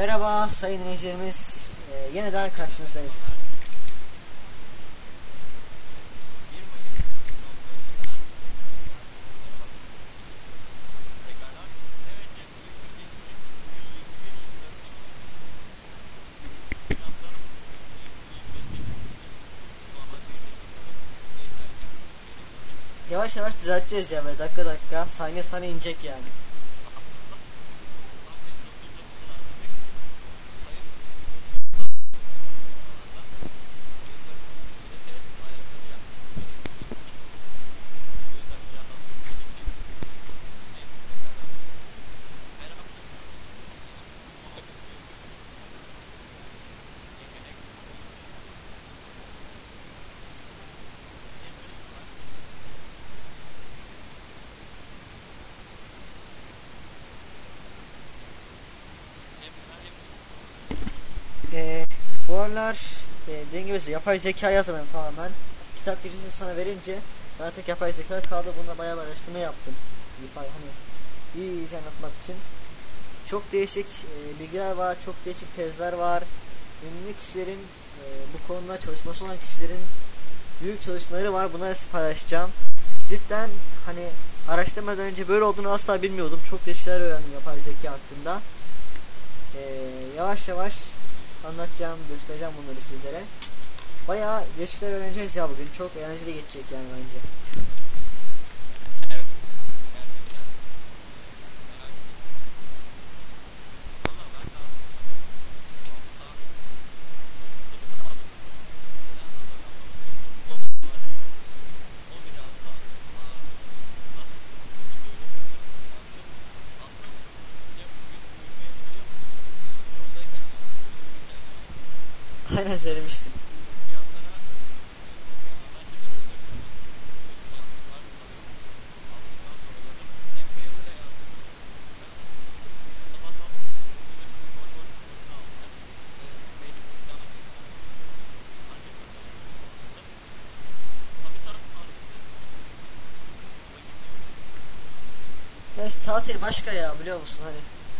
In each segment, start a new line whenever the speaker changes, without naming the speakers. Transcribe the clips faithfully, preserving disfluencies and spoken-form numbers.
Merhaba sayın dinleyicilerimiz, ee, yeniden karşınızdayız. Yavaş yavaş düzelteceğiz ya, böyle dakika dakika saniye saniye inecek yani. Ee, bu aralar e, dediğim gibi yapay zeka yazmıyorum tamamen. Kitap girişini sana verince ben tek yapay zeka kaldı. Bunda bayağı bir araştırma yaptım. İfade hani iyi iyice anlatmak için. Çok değişik e, bilgiler var, çok değişik tezler var. Ünlü kişilerin e, bu konuda çalışması olan kişilerin büyük çalışmaları var. Bunları size paylaşacağım. Cidden hani araştırmadan önce böyle olduğunu asla bilmiyordum. Çok değişik şeyler öğrendim yapay zeka hakkında. E, yavaş yavaş anlatacağım, göstereceğim bunları sizlere. Bayağı değişikler öğreneceğiz ya bugün. Çok eğlenceli geçecek yani bence. Aynen söylemiştim. Ya işte tatil başka ya, biliyor musun hani.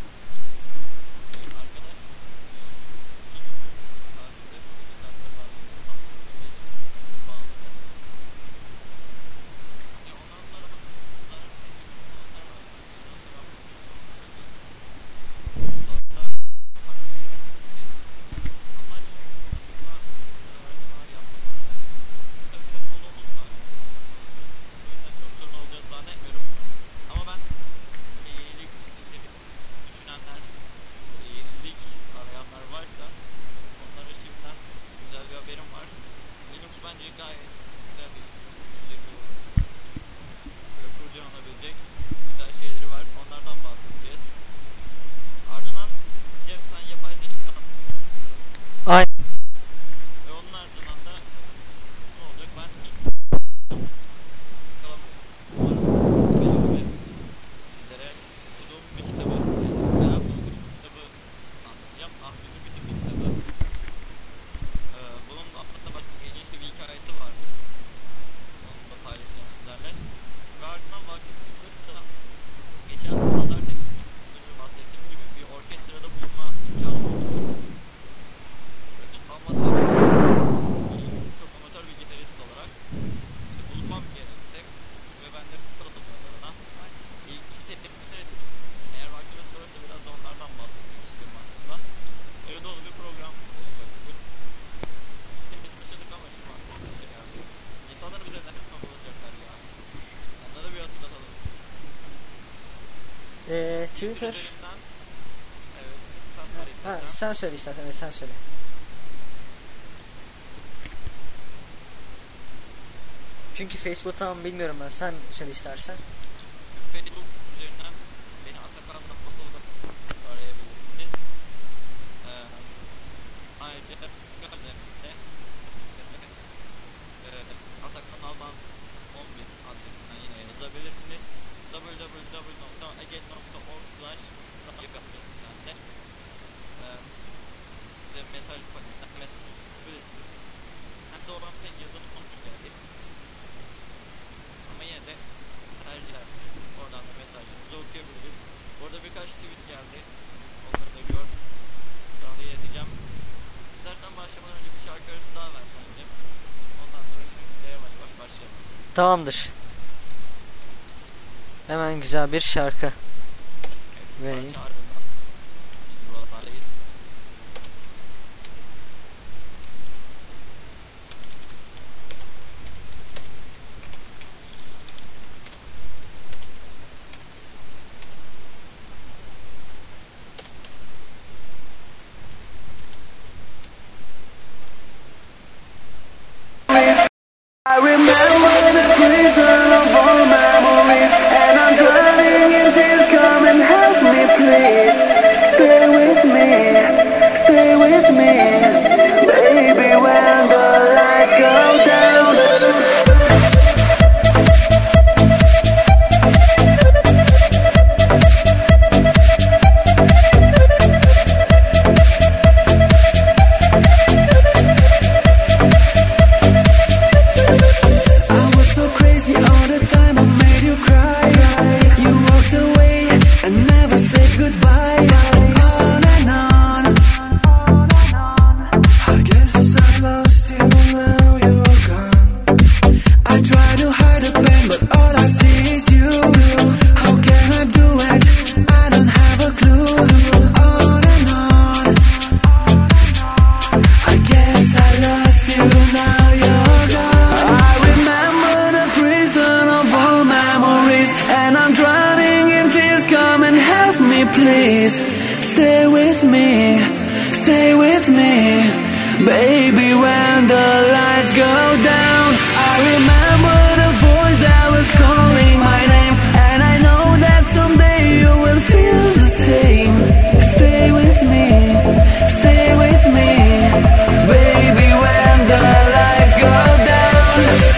Aynen. Ee, Twitter. Ha, sen söyle istersen, evet, sen söyle. Çünkü Facebook'tan bilmiyorum ben. Sen söyle istersen. Tamamdır. Hemen güzel bir şarkı vereyim.
I remember the prison of all memories, and I'm drowning in tears. Come and help me, please. Stay with me, stay with me, baby. When the lights go down. Please stay with me, stay with me, baby. When the lights go down, I remember the voice that was calling my name, and I know that someday you will feel the same. Stay with me, stay with me, baby. When the lights go down.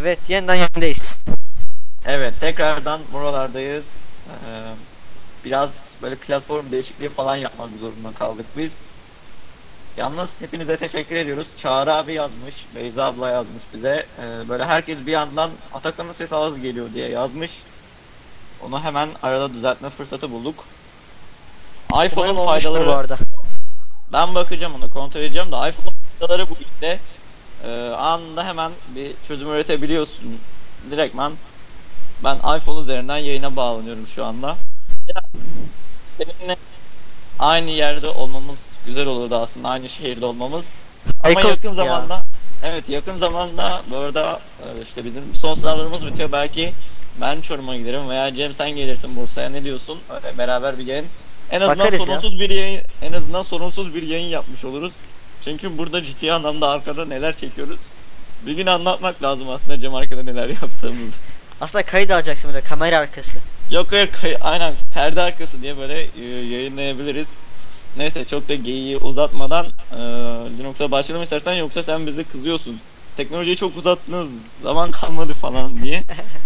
Evet, yeniden yayındayız.
Evet, tekrardan buralardayız. Ee, biraz böyle platform değişikliği falan yapmak zorunda kaldık biz. Yalnız hepinize teşekkür ediyoruz. Çağrı abi yazmış, Beyza abla yazmış bize. Ee, böyle herkes bir yandan Atakan'ın sesi az geliyor diye yazmış. Onu hemen arada düzeltme fırsatı bulduk.
Umarım
iPhone'un
olmuştur
faydaları...
bu arada.
Ben bakacağım, onu kontrol edeceğim de iPhone'un faydaları bu işte. Ee, anında hemen bir çözüm üretebiliyorsun. Direktman ben iPhone üzerinden yayına bağlanıyorum şu anda. Ya, seninle aynı yerde olmamız güzel olurdu aslında, aynı şehirde olmamız. Ama
Michael
yakın
ya.
zamanda, evet yakın zamanda bu arada e, işte bizim son sınavlarımız bitiyor. Belki ben Çorum'a giderim veya Cem sen gelirsin Bursa'ya, ne diyorsun? Öyle beraber bir yayın. En azından
Bakarız ya.
sorunsuz bir yayın, en azından sorunsuz bir yayın yapmış oluruz. Çünkü burada ciddi anlamda arkada neler çekiyoruz. Bir gün anlatmak lazım aslında Cem, arkada neler yaptığımızı.
Aslında kayıt alacaksın böyle, kamera arkası.
Yok hayır, kay- aynen perde arkası diye böyle e, yayınlayabiliriz. Neyse, çok da geyiği uzatmadan e, Linux'a başlayalım istersen, yoksa sen bize kızıyorsun. Teknolojiyi çok uzattınız, zaman kalmadı falan diye.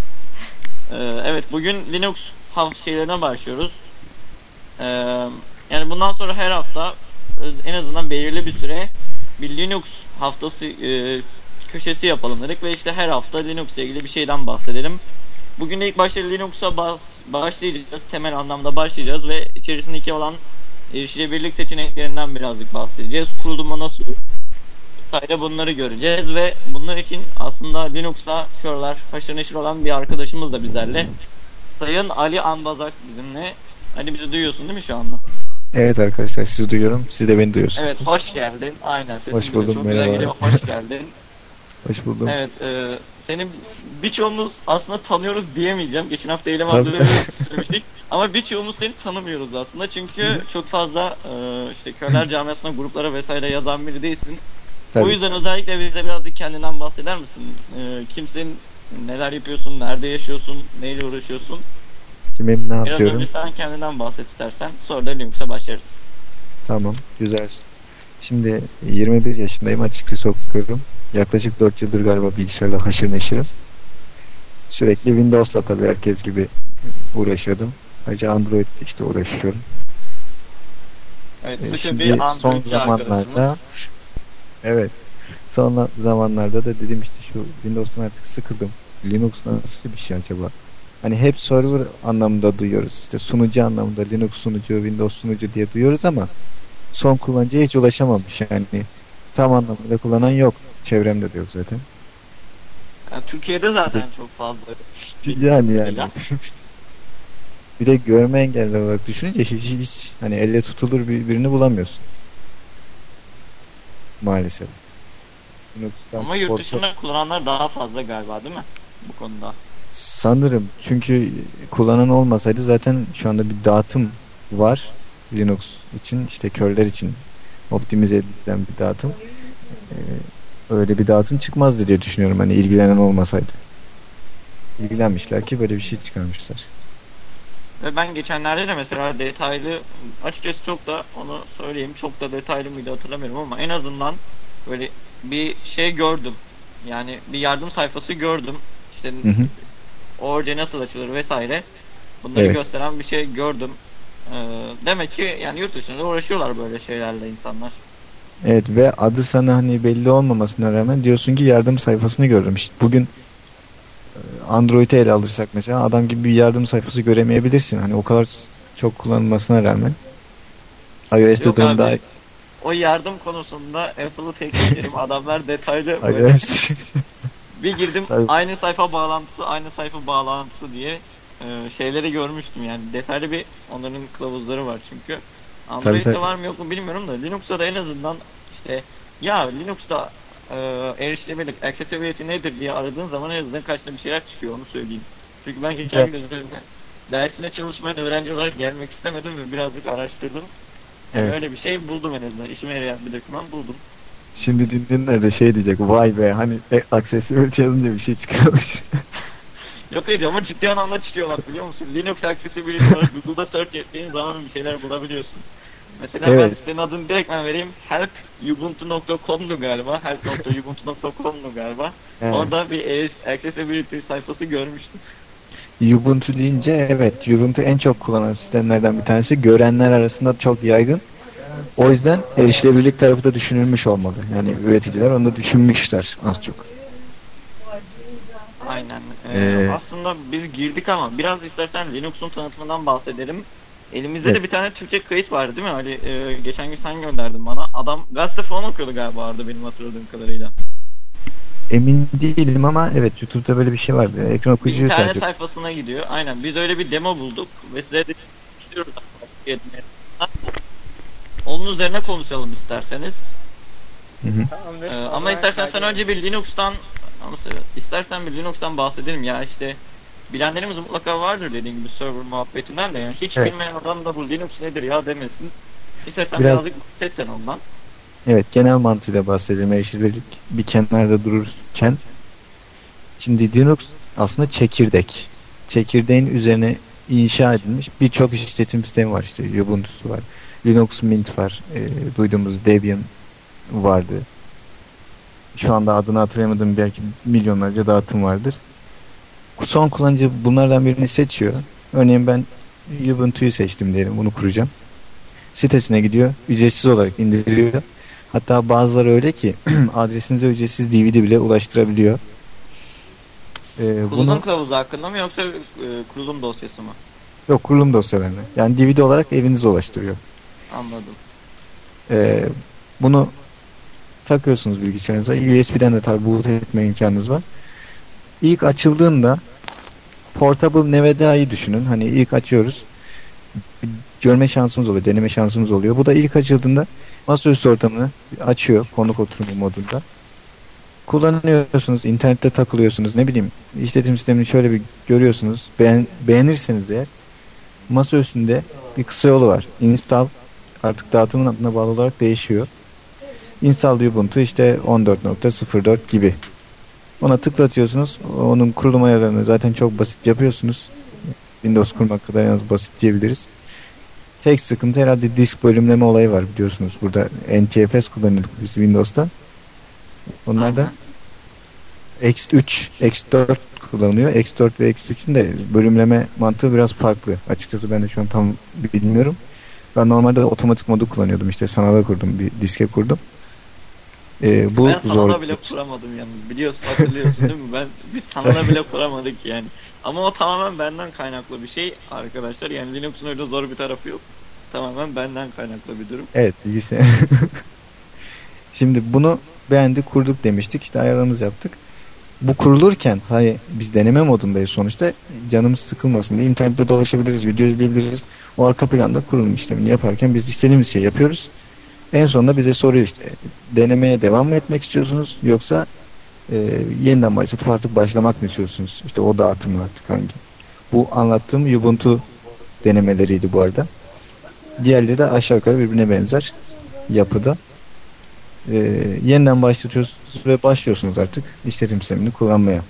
E, evet, bugün Linux hafta şeylerine başlıyoruz. E, yani bundan sonra her hafta en azından belirli bir süre bir Linux haftası e, köşesi yapalım dedik ve işte her hafta Linux ile ilgili bir şeyden bahsedelim. Bugün de ilk başta Linux'a bas, başlayacağız. Temel anlamda başlayacağız ve içerisindeki olan erişilebilirlik seçeneklerinden birazcık bahsedeceğiz. Kurulumu nasıl olur? Vesaire, bunları göreceğiz ve bunlar için aslında Linux'la şu aralar haşır neşir olan bir arkadaşımız da bizlerle. Sayın Ali Anbazak bizimle. Ali, bizi duyuyorsun değil mi şu anda?
Evet arkadaşlar, sizi duyuyorum. Siz de beni duyuyorsunuz.
Evet, hoş geldin. Aynen, sesin
Hoş
bile
buldum,
çok
merhaba.
güzel geliyor. Hoş geldin.
Hoş buldum.
Evet, e, seni birçoğumuz aslında tanıyoruz diyemeyeceğim. Geçen hafta eylem
Tabii.
adları söylemiştik. Ama birçoğumuz seni tanımıyoruz aslında. Çünkü çok fazla e, işte köyler camiasına, gruplara vesaire yazan biri değilsin.
Tabii.
O yüzden özellikle bize birazcık kendinden bahseder misin? E, kimsin, neler yapıyorsun, nerede yaşıyorsun, neyle uğraşıyorsun?
Kimim, ne
Biraz
yapıyorum?
önce sen kendinden bahset istersen. Sonra da Linux'a başlarız.
Tamam, güzel. Şimdi yirmi bir yaşındayım, açık lise okuyorum. Yaklaşık dört yıldır galiba bilgisayarla haşır neşirim. Sürekli Windows'la tabii herkes gibi uğraşıyordum. Ayrıca Android'le işte uğraşıyorum.
Evet,
Ee,
sıkı
Şimdi
bir
son
Android'ci
zamanlarda
arkadaşımız.
evet son zamanlarda da dedim işte şu Windows'tan artık sıkıldım. Linux nasıl bir şey acaba? Hani hep server anlamında duyuyoruz. İşte sunucu anlamında Linux sunucu, Windows sunucu diye duyuyoruz ama son kullanıcıya hiç ulaşamamış. Yani tam anlamıyla kullanan yok. Çevremde de yok zaten.
Yani Türkiye'de zaten çok fazla.
Yani yani. Bir de görme engelli olarak düşününce hiç, hiç hani elle tutulur bir, birini bulamıyorsun. Maalesef. Linux'tan
Ama yurt
korku-
dışında kullananlar daha fazla galiba, değil mi? Bu konuda.
Sanırım, çünkü kullanan olmasaydı zaten şu anda bir dağıtım var Linux için, işte körler için optimize edilen bir dağıtım. Ee, öyle bir dağıtım çıkmazdı diye düşünüyorum, hani ilgilenen olmasaydı. İlgilenmişler ki böyle bir şey çıkarmışlar.
Ve ben geçenlerde de mesela detaylı, açıkçası çok da onu söyleyeyim, çok da detaylı mıydı hatırlamıyorum ama en azından böyle bir şey gördüm. Yani bir yardım sayfası gördüm. İşte
Hı hı.
orada nasıl açılır vesaire. Bunları
Evet.
gösteren bir şey gördüm. Ee, demek ki yani yurt dışında uğraşıyorlar böyle şeylerle insanlar.
Evet, ve adı sana hani belli olmamasına rağmen diyorsun ki yardım sayfasını görürüm. İşte bugün e, Android'i ele alırsak mesela, adam gibi bir yardım sayfası göremeyebilirsin. Hani o kadar çok kullanılmasına rağmen. iOS'te
Yok
durum
abi,
daha
o yardım konusunda Apple'ı teknik ederim. Adamlar detaylı böyle
iOS.
bir girdim,
Tabii.
aynı sayfa bağlantısı aynı sayfa bağlantısı diye e, şeyleri görmüştüm. Yani detaylı bir onların kılavuzları var çünkü. Android'de
tabii.
var mı yok mu bilmiyorum da Linux'ta da en azından işte ya Linux'ta e, erişilebilirlik, accessibility nedir diye aradığın zaman en azından karşına bir şeyler çıkıyor, onu söyleyeyim. Çünkü ben geçen
Evet.
gün üzerinde dersine çalışmayan öğrenci olarak gelmek istemedim ve birazcık araştırdım. Yani
Evet.
öyle bir şey buldum en azından. İşime yarayan bir doküman buldum.
Şimdi dinleyenler de şey diyecek, vay be, hani e, accessibility yazınca bir şey çıkıyormuş.
Yok hayır, ama ciddi anlamda çıkıyor bak, biliyor musun? Linux accessibility olarak Google'da search ettiğin zaman bir şeyler bulabiliyorsun. Mesela ben
Evet.
sitenin adını direkt ben vereyim. help ubuntu nokta com'du galiba. help nokta ubuntu nokta com'du galiba.
Evet.
Orada bir accessibility sayfası görmüştüm.
Ubuntu deyince evet, Ubuntu en çok kullanılan sistemlerden bir tanesi. Görenler arasında çok yaygın. O yüzden erişilebilirlik tarafı da düşünülmüş olmalı. Yani üreticiler onu da düşünmüşler az çok.
Aynen. Ee,
Ee,
aslında biz girdik ama biraz istersen Linux'un tanıtımından bahsedelim. Elimizde
Evet.
de bir tane Türkçe kayıt vardı değil mi? Ali, e, geçen gün sen gönderdin bana. Adam gazete falan okuyordu galiba Arda benim hatırladığım kadarıyla.
Emin değilim ama evet, YouTube'da böyle bir şey vardı. Ekran
Bir
okuyucuyu
internet
sadece.
sayfasına gidiyor. Aynen. Biz öyle bir demo bulduk ve size de istiyoruz. Onun üzerine konuşalım isterseniz.
Hı hı.
Tamamdır.
Ee,
O
ama
zaman
istersen sen
kaydı-
önce bir Linux'tan nasıl istersen bir Linux'tan bahsedelim ya işte bilenlerimiz mutlaka vardır dediğim gibi server muhabbetinden de yani hiç
Evet.
bilmeyen adam da bu Linux nedir ya demesin. İstersen
Biraz-
birazcık bahsetsen ondan.
Evet, genel mantığıyla bahsedelim. Erişilebilirlik bir kenarda dururken, şimdi Linux aslında çekirdek. Çekirdeğin üzerine inşa edilmiş birçok işletim sistemi var. İşte Ubuntu'su var. Linux Mint var. E, duyduğumuz Debian vardı. Şu anda adını hatırlayamadığım belki milyonlarca dağıtım vardır. Son kullanıcı bunlardan birini seçiyor. Örneğin ben Ubuntu'yu seçtim diyelim. Bunu kuracağım. Sitesine gidiyor. Ücretsiz olarak indiriyor. Hatta bazıları öyle ki adresinize ücretsiz D V D bile ulaştırabiliyor. Ee,
Kurulum
bunu
kılavuzu hakkında mı yoksa e, kurulum dosyası mı?
yok, kurulum dosyalarını. Yani D V D olarak evinize ulaştırıyor.
Anladım.
Ee, bunu takıyorsunuz bilgisayarınıza. U S B'den de tabi boot etme imkanınız var. İlk açıldığında Portable N V D A'yı düşünün. Hani ilk açıyoruz. Bir görme şansımız oluyor. Deneme şansımız oluyor. Bu da ilk açıldığında masaüstü ortamını açıyor. Konuk oturumu modunda. Kullanıyorsunuz. İnternette takılıyorsunuz. Ne bileyim, işletim sistemini şöyle bir görüyorsunuz. Beğen, beğenirseniz eğer masa üstünde bir kısa yolu var. Install, artık dağıtımın adına bağlı olarak değişiyor. Install Ubuntu işte on dört nokta sıfır dört gibi. Ona tıklatıyorsunuz. Onun kurulum ayarlarını zaten çok basit yapıyorsunuz. Windows kurmak kadar en az basit diyebiliriz. Tek sıkıntı herhalde disk bölümleme olayı var, biliyorsunuz. Burada N T F S kullanıyorduk biz Windows'ta. Onlar da X üç, X dört kullanılıyor. X dört ve X üçün de bölümleme mantığı biraz farklı. Açıkçası ben de şu an tam bilmiyorum. Ben normalde otomatik modu kullanıyordum. İşte sanala kurdum, bir diske kurdum. Ee, bu
Ben
zor.
sanala bile kuramadım yalnız. Biliyorsun, hatırlıyorsun değil mi? Ben biz sanala bile kuramadık yani. Ama o tamamen benden kaynaklı bir şey arkadaşlar. Yani Linux'un öyle zor bir tarafı yok. Tamamen benden kaynaklı bir durum.
Evet, bilgisayar. Şimdi bunu beğendik, kurduk demiştik. İşte ayarlarımızı yaptık. Bu kurulurken hani biz deneme modundayız sonuçta. Canımız sıkılmasın diye internette dolaşabiliriz, video izleyebiliriz. O arka planda kurulum işlemini yaparken biz istediğimiz şeyi yapıyoruz. En sonunda bize soruyor işte, denemeye devam mı etmek istiyorsunuz yoksa e, yeniden başlatıp artık başlamak mı istiyorsunuz? İşte o dağıtım artık hangi? Bu anlattığım Ubuntu denemeleriydi bu arada. Diğerleri de aşağı yukarı birbirine benzer yapıda. E, yeniden başlatıyorsunuz ve başlıyorsunuz artık işletim sistemini kullanmaya.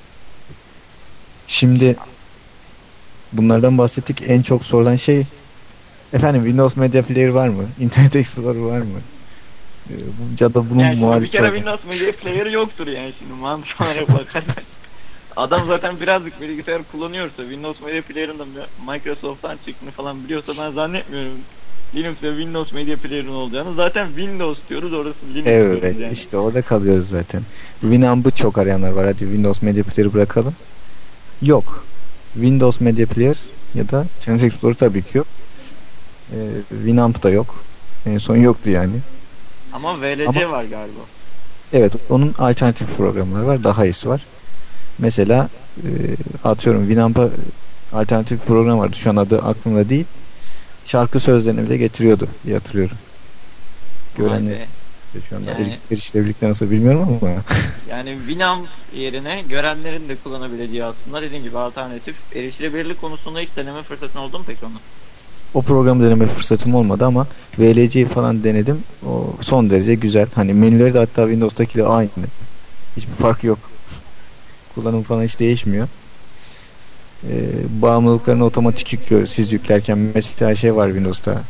Şimdi bunlardan bahsettik. En çok sorulan şey, efendim Windows Media Player var mı? Internet Explorer var mı? Ee, bu- ya da bunun
Yani şimdi bir
muhalif
kere
var mı?
Windows Media Player yoktur yani şimdi mantık olarak bakarsak. Adam zaten birazcık bilgisayar kullanıyorsa, Windows Media Player'ın da Microsoft'tan çıktığını falan biliyorsa ben zannetmiyorum Linux ve Windows Media Player'ın olacağını. Zaten Windows diyoruz, orası Linux diyoruz
Evet,
yani.
işte orada kalıyoruz zaten. Winamp'ı çok arayanlar var. Hadi Windows Media Player'ı bırakalım. Yok. Windows Media Player ya da Internet Explorer tabii ki yok. Ee, Winamp da yok. En son yoktu yani.
Ama V L C
Ama-
var galiba.
Evet, onun alternatif programları var. Daha iyisi var. Mesela e, atıyorum Winamp'a alternatif bir program vardı. Şu an adı aklımda değil. Şarkı sözlerini bile getiriyordu diye hatırlıyorum.
Vay
Görenler
be.
şu anda
Yani-
yani... erişilebilirlikte nasıl bilmiyorum ama
Yani Winamp yerine görenlerin de kullanabileceği aslında dediğim gibi alternatif. Erişilebilirlik konusunda hiç deneme fırsatın oldu mu peki onu?
o programı deneme fırsatım olmadı ama V L C'yi falan denedim. O son derece güzel. Hani menüleri de hatta Windows'takiyle aynı. Hiçbir fark yok. Kullanım falan hiç değişmiyor. Ee, bağımlılıklarını otomatik yüklüyor. Siz yüklerken mesela şey var Windows'ta.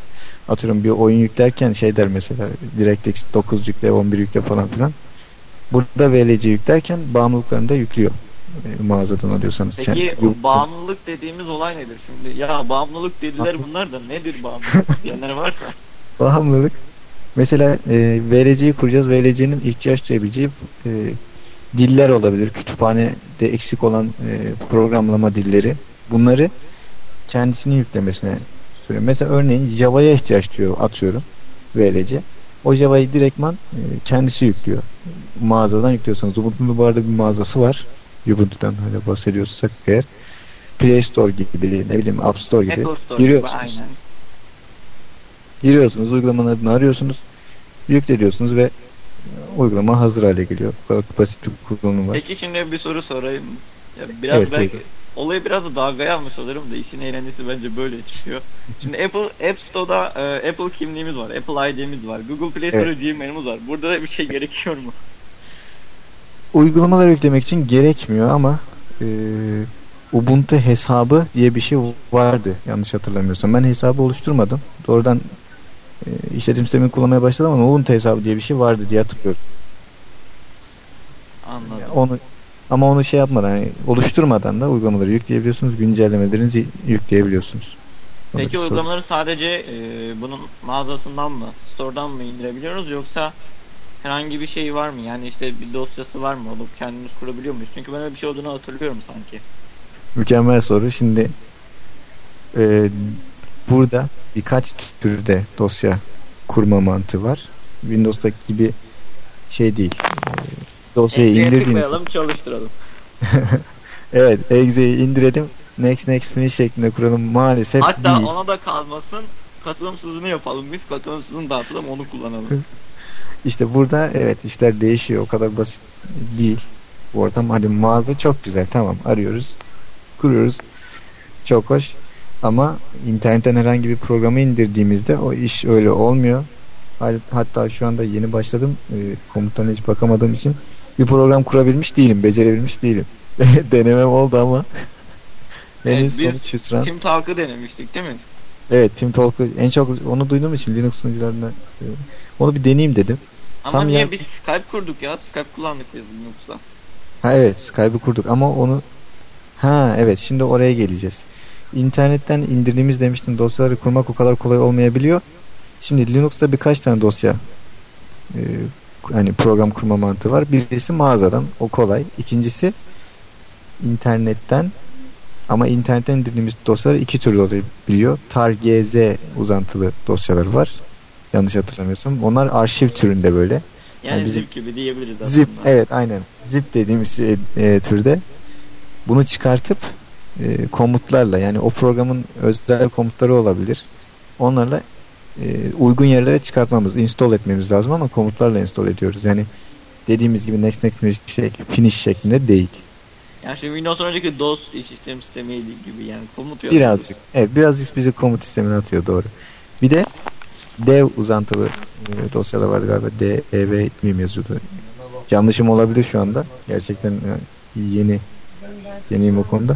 atıyorum bir oyun yüklerken şey der mesela DirectX dokuz yükle, on bir yükle falan filan. Burada V L C yüklerken bağımlılıklarını da yüklüyor. E, mağazadan alıyorsanız.
Peki
Yani,
o bağımlılık dediğimiz olay nedir şimdi? Ya bağımlılık dediler bunlar da nedir bağımlılık diyenler varsa.
bağımlılık. Mesela e, V L C'yi kuracağız. V L C'nin ihtiyaç duyabileceği e, diller olabilir. Kütüphanede eksik olan e, programlama dilleri. Bunları kendisini yüklemesine söylüyor. Mesela örneğin Java'ya ihtiyaç duyuyor atıyorum V L C. O Java'yı direktman e, kendisi yüklüyor. Mağazadan yüklüyorsanız. Ubuntu'nun bu arada bir mağazası var. Ubuntu'dan öyle bahsediyorsak eğer. Play Store gibi, ne bileyim App Store gibi.
Apple Store
giriyorsunuz.
gibi, aynen.
Giriyorsunuz, uygulamanın adını arıyorsunuz, yükleniyorsunuz ve uygulama hazır hale geliyor. Bu kadar basit bir kullanım var.
Peki şimdi bir soru sorayım. Ya biraz
Evet,
belki
buyurun.
olayı biraz da dalgaya almış olurum da işin eğlencesi bence böyle çıkıyor. Şimdi Apple App Store'da e, Apple kimliğimiz var, Apple I D'miz var, Google Play Store'da
Evet.
Gmail'imiz var. Burada da bir şey gerekiyor mu?
Uygulamaları yüklemek için gerekmiyor ama e, Ubuntu hesabı diye bir şey vardı yanlış hatırlamıyorsam. Ben hesabı oluşturmadım. Doğrudan e, işletim sistemini kullanmaya başladım ama Ubuntu hesabı diye bir şey vardı diye hatırlıyorum.
Anladım.
Onu ama onu şey yapmadan, yani oluşturmadan da uygulamaları yükleyebiliyorsunuz, güncellemelerinizi yükleyebiliyorsunuz.
Peki
Oradaki sorun.
uygulamaları sadece e, bunun mağazasından mı, store'dan mı indirebiliyoruz yoksa herhangi bir şey var mı? Yani işte bir dosyası var mı? Onu kendimiz kurabiliyor muyuz? Çünkü ben öyle bir şey olduğunu hatırlıyorum sanki.
Mükemmel soru. Şimdi e, burada birkaç türde dosya kurma mantığı var. Windows'taki gibi şey değil. E, dosyayı
Exe'ye
indirdiğiniz.
tıklayalım, çalıştıralım.
Evet, exe'yi indirelim. Next next finish şeklinde kuralım. Maalesef
Hatta
değil.
ona da kalmasın. Katılımsızını yapalım biz. Katılımsızını dağıtalım, onu kullanalım.
İşte burada evet işler değişiyor. O kadar basit değil. Bu ortam hadi mağaza çok güzel. Tamam, arıyoruz. Kuruyoruz. Çok hoş. Ama internetten herhangi bir programı indirdiğimizde o iş öyle olmuyor. Hal- Hatta şu anda yeni başladım. E, komutlarına hiç bakamadığım için bir program kurabilmiş değilim. Becerebilmiş değilim. Denemem oldu ama henüz
Evet,
sonuç
biz
hüsran.
Team Talk'ı denemiştik değil mi?
Evet, Team Talk'ı en çok onu duyduğum için Linux sunucularında e, onu bir deneyeyim dedim.
Ama
Tam
niye
ya-
biz Skype kurduk ya? Skype kullandık biz Linux'la.
Ha evet, Skype'ı kurduk ama onu ha evet, şimdi oraya geleceğiz. İnternetten indirdiğimiz demiştim, dosyaları kurmak o kadar kolay olmayabiliyor. Şimdi Linux'ta birkaç tane dosya e, hani program kurma mantığı var. Birisi mağazadan, o kolay. İkincisi internetten, ama internetten indirdiğimiz dosyalar iki türlü olabiliyor. tar-gz uzantılı dosyalar var. Yanlış hatırlamıyorsam. Onlar arşiv türünde böyle.
Yani,
Yani bizim-
zip gibi diyebiliriz aslında.
Zip, evet aynen. Zip dediğimiz e, e, türde. Bunu çıkartıp e, komutlarla, yani o programın özel komutları olabilir. Onlarla e, uygun yerlere çıkartmamız, install etmemiz lazım ama komutlarla install ediyoruz. Yani dediğimiz gibi next next finish, şey, finish şeklinde değil.
Yani şimdi Windows'un önceki DOS işletim sistemiydi gibi yani komut yazıyoruz.
Birazcık. Evet, birazcık bizi komut sistemine atıyor, doğru. Bir de dev uzantılı e, dosyalar vardı galiba. dev miyim yazıyordu. Yanlışım olabilir şu anda. Gerçekten e, yeni yeniyim o konuda.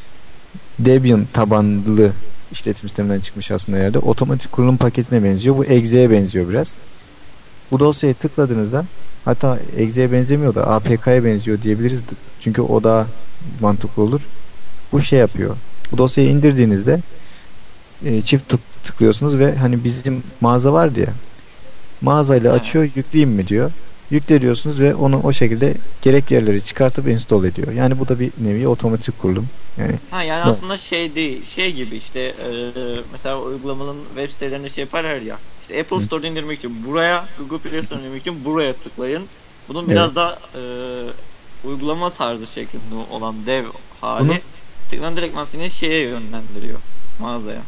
Debian tabanlı işletim sisteminden çıkmış aslında yerde. Otomatik kurulum paketine benziyor. Bu exe'ye benziyor biraz. Bu dosyayı tıkladığınızda, hatta exe'ye benzemiyor da A P K'ya benziyor diyebiliriz. Çünkü o daha mantıklı olur. Bu şey yapıyor. Bu dosyayı indirdiğinizde e, çift tık tıklıyorsunuz ve hani bizim mağaza vardı ya, mağazayla açıyor, yükleyeyim mi diyor. Yükle diyorsunuz ve onu o şekilde gerekli yerleri çıkartıp install ediyor. Yani bu da bir nevi otomatik kurulum. Yani
Ha yani
Evet.
aslında şey değil, şey gibi işte e, mesela uygulamanın web sitelerinde şey yaparlar ya. İşte Apple
Hı.
Store'da indirmek için buraya, Google Play Store'da indirmek için buraya tıklayın. Bunun biraz
Evet.
daha e, uygulama tarzı şeklinde olan dev hali.
Bunu-
Tıklanan direktman seni şeye yönlendiriyor, mağazaya.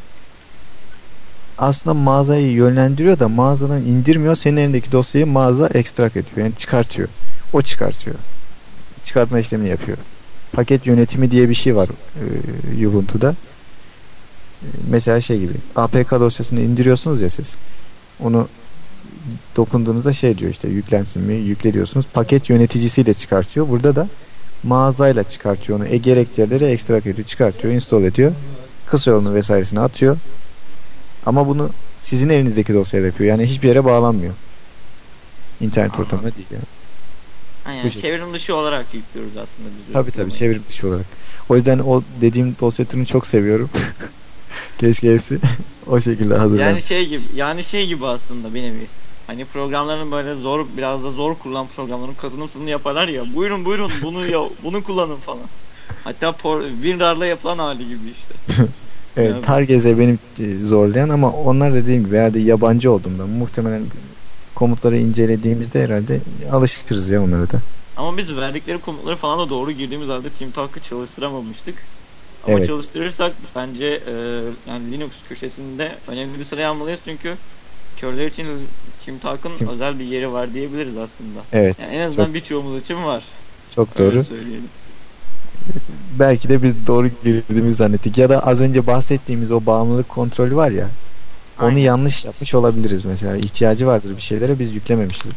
aslında mağazayı yönlendiriyor da mağazadan indirmiyor. Senin elindeki dosyayı mağaza ekstrak ediyor. Yani çıkartıyor. O çıkartıyor. Çıkartma işlemini yapıyor. Paket yönetimi diye bir şey var e, Ubuntu'da. E, mesela şey gibi. A P K dosyasını indiriyorsunuz ya siz. Onu dokunduğunuzda şey diyor, işte yüklensin mi? Yükle diyorsunuz. Paket yöneticisiyle çıkartıyor. Burada da mağazayla çıkartıyor onu. E gerekli yerlere ekstrak ediyor. Çıkartıyor. Install ediyor. Kısa yolunu vesairesini atıyor. Ama bunu sizin elinizdeki dosyada yapıyor. Yani hiçbir yere bağlanmıyor. İnternet
Anladım.
ortamına değil yani.
Aynen,
Bu şekilde.
çevrim dışı olarak yüklüyoruz aslında biz.
Tabii tabii,
uygulamayı.
çevrim dışı olarak. O yüzden o dediğim dosya türünü çok seviyorum. Keşke hepsi o şekilde hazırlansın.
Yani şey gibi, yani şey gibi aslında bir nevi. Hani programların böyle zor, biraz da zor kurulan programların katılımsızını yaparlar ya. Buyurun buyurun bunu ya, bunu kullanın falan. Hatta por, WinRAR'la yapılan hali gibi işte.
Evet,
Yani-
Target'e benim e, zorlayan ama onlar dediğim gibi herhalde yabancı olduğumdan muhtemelen komutları incelediğimizde herhalde alıştırırız ya onları da.
Ama biz verdikleri komutları falan da doğru girdiğimiz halde TeamTalk'ı çalıştıramamıştık. Ama
Evet.
çalıştırırsak bence e, yani Linux köşesinde önemli bir sıraya almalıyız çünkü körler için TeamTalk'ın
Team-
özel bir yeri var diyebiliriz aslında.
Evet.
Yani en azından
Çok,
birçoğumuz için var.
çok
Öyle
doğru.
söyleyelim.
Belki de biz doğru girdiğimizi zannettik. Ya da az önce bahsettiğimiz o bağımlılık kontrolü var ya. Onu
Aynen.
yanlış yapmış olabiliriz mesela. İhtiyacı vardır bir şeylere, biz yüklememişizdir.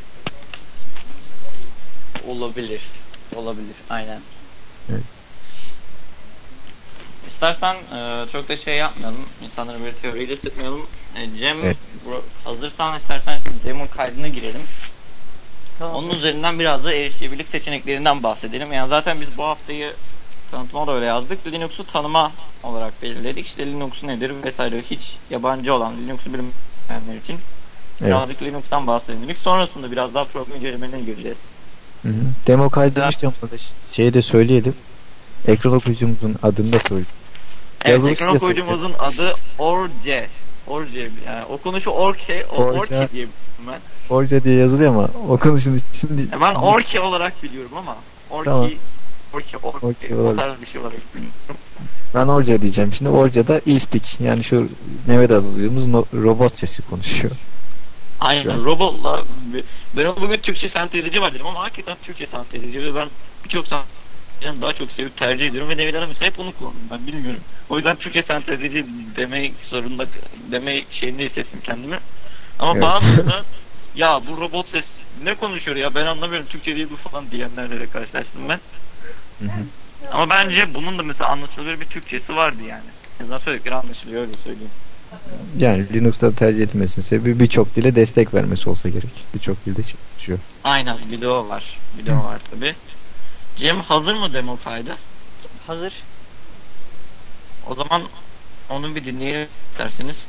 Olabilir. Olabilir. Aynen.
Evet.
İstersen e, çok da şey yapmayalım. İnsanları böyle teoriyle sıkmayalım. E, Cem,
Evet.
bro- hazırsan istersen demo kaydına girelim.
Tamam.
Onun üzerinden biraz da erişebilirlik seçeneklerinden bahsedelim. Yani zaten biz bu haftayı tanıtıma da öyle yazdık. Linux'u tanıma olarak belirledik. İşte Linux nedir vesaire, hiç yabancı olan Linux'u bilmeyenler için
Evet.
birazcık Linux'tan bahsedelim. Sonrasında biraz daha program incelemelerine gireceğiz.
Hı hı. Demo kaydı demişken burada şeyi de söyleyelim. Ekran okuyucumuzun adını da söyleyelim.
Evet,
Yazılışı
ekran
da
okuyucumuzun adı Orce. Orce, yani okunuşu Orke, o
Orca.
Orke diye biliyorum ben.
Orca diye yazılıyor ama okunuşun içinde
Ya ben Orke olarak biliyorum ama Orki,
Tamam.
Orke, Orke,
Orke
o
olabilir.
tarz bir şey olarak biliyorum.
Ben Orca diyeceğim. Şimdi Orca'da e-speak, yani şu Mehmet adımız robot sesi konuşuyor. Şu
Aynen,
an.
robotla ben ona bugün Türkçe sentezci var dedim ama hakikaten Türkçe sentezci ve ben birçok sentezciden daha çok sevip tercih ediyorum ve devirden mesela hep onu kullandım, ben bilmiyorum. O yüzden Türkçe sentezci demek zorunda, demek şeyinde hissettim kendimi. Ama
Evet.
bazıları ya bu robot ses ne konuşuyor ya, ben anlamıyorum, Türkçe değil bu falan diyenlerle de karşılaştım ben.
Hı hı.
Ama bence bunun da mesela anlaşılır bir Türkçesi vardı yani. En azından söyledikleri anlaşılıyor, öyle söyleyeyim.
Yani Linux'ta tercih edilmesinin sebebi birçok dile destek vermesi olsa gerek. Birçok dilde çalışıyor.
Aynen, video var. Video var tabi. Cem, hazır mı demo kaydı?
Hazır.
O zaman onu bir dinleyelim isterseniz.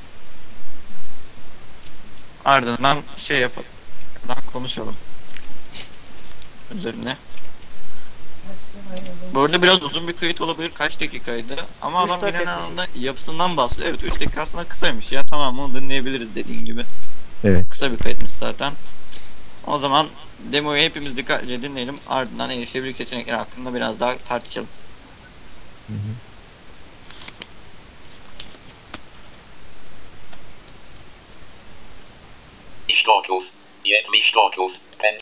Ardından şey yapalım. Ardından konuşalım. Üzerine. Bu arada biraz uzun bir kayıt olabilir. Kaç dakikaydı? Ama
Üç
adam
dakika.
genel anlamda yapısından bahsediyor. Evet, üç dakika aslında kısaymış ya. Tamam, onu dinleyebiliriz dediğin gibi.
Evet.
Kısa bir kayıtmış zaten. O zaman demoyu hepimiz dikkatlice dinleyelim. Ardından erişebilirlik seçenekleri hakkında biraz daha tartışalım.
Hı hı.
Status. yetmiş dokuz. Pen.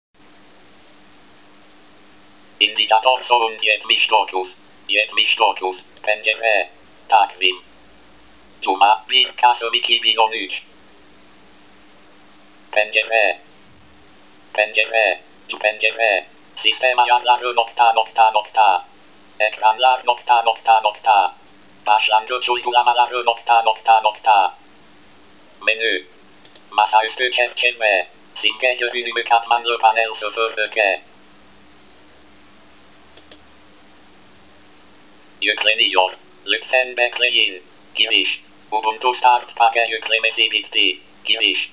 Indikator sorun yetmiş dokuz. yetmiş dokuz. Pencere. Takvim. Cuma bir Kasım iki bin on üç. Pencere. Pencere. Cu pencere. Sistem ayarları nokta nokta nokta. Ekranlar nokta nokta nokta. Başlangıç uygulamaları nokta nokta nokta. Menü. Masaüstü çerçeve. Simge görünümü katmanlı panel sıfır öge. Yükleniyor. Lütfen bekleyin. Giriş. Ubuntu Start Page yüklemesi bitti. Giriş.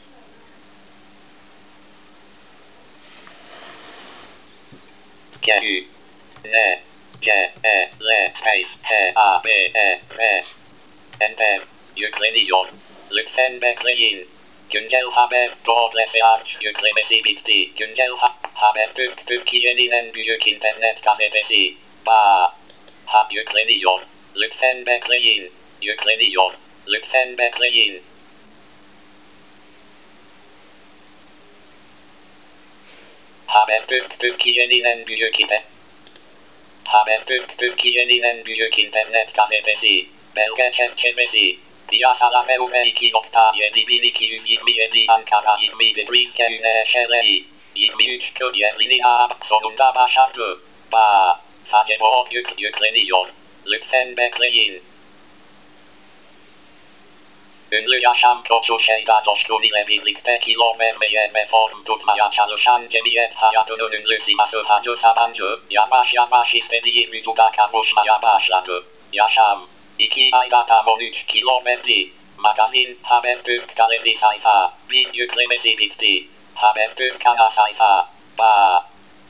G U N C E L space H A B E R. Enter. Yükleniyor. Lütfen bekleyin. Güncel haber Doğresi Arç yüklemesi bitti. Güncel ha haber Türk Türkiye'nin en büyük internet gazetesi. Ba. Ha yükleniyor. Lütfen bekleyin. Yükleniyor. Lütfen bekleyin. Habertürk Türkiye'nin en büyük internet. Habertürk Türkiye'nin en büyük internet gazetesi. Belge çerçevesi. Piyasalar E U R iki nokta yedi bin iki yüz yirmi yedi Ankara yirmi Degrees G N Ş L I yirmi üç Ködiyerini A sonunda başardı. Ba. Facebook yük yükleniyor. Lütfen bekleyin. Ünlü yaşam koçu Şeyda Coşkun ile birlikte kilo vermeye ve form tutmaya çalışan cemiyet hayatının ünlü siması Hacı Sabancı, yavaş yavaş istediği vücuda kavuşmaya başladı. Yaşam. iki ayda tam on üç kilo verdi. Magazin Habertürk galeri sayfa. Bir yüklemesi bitti. Habertürk ana sayfa. Ba.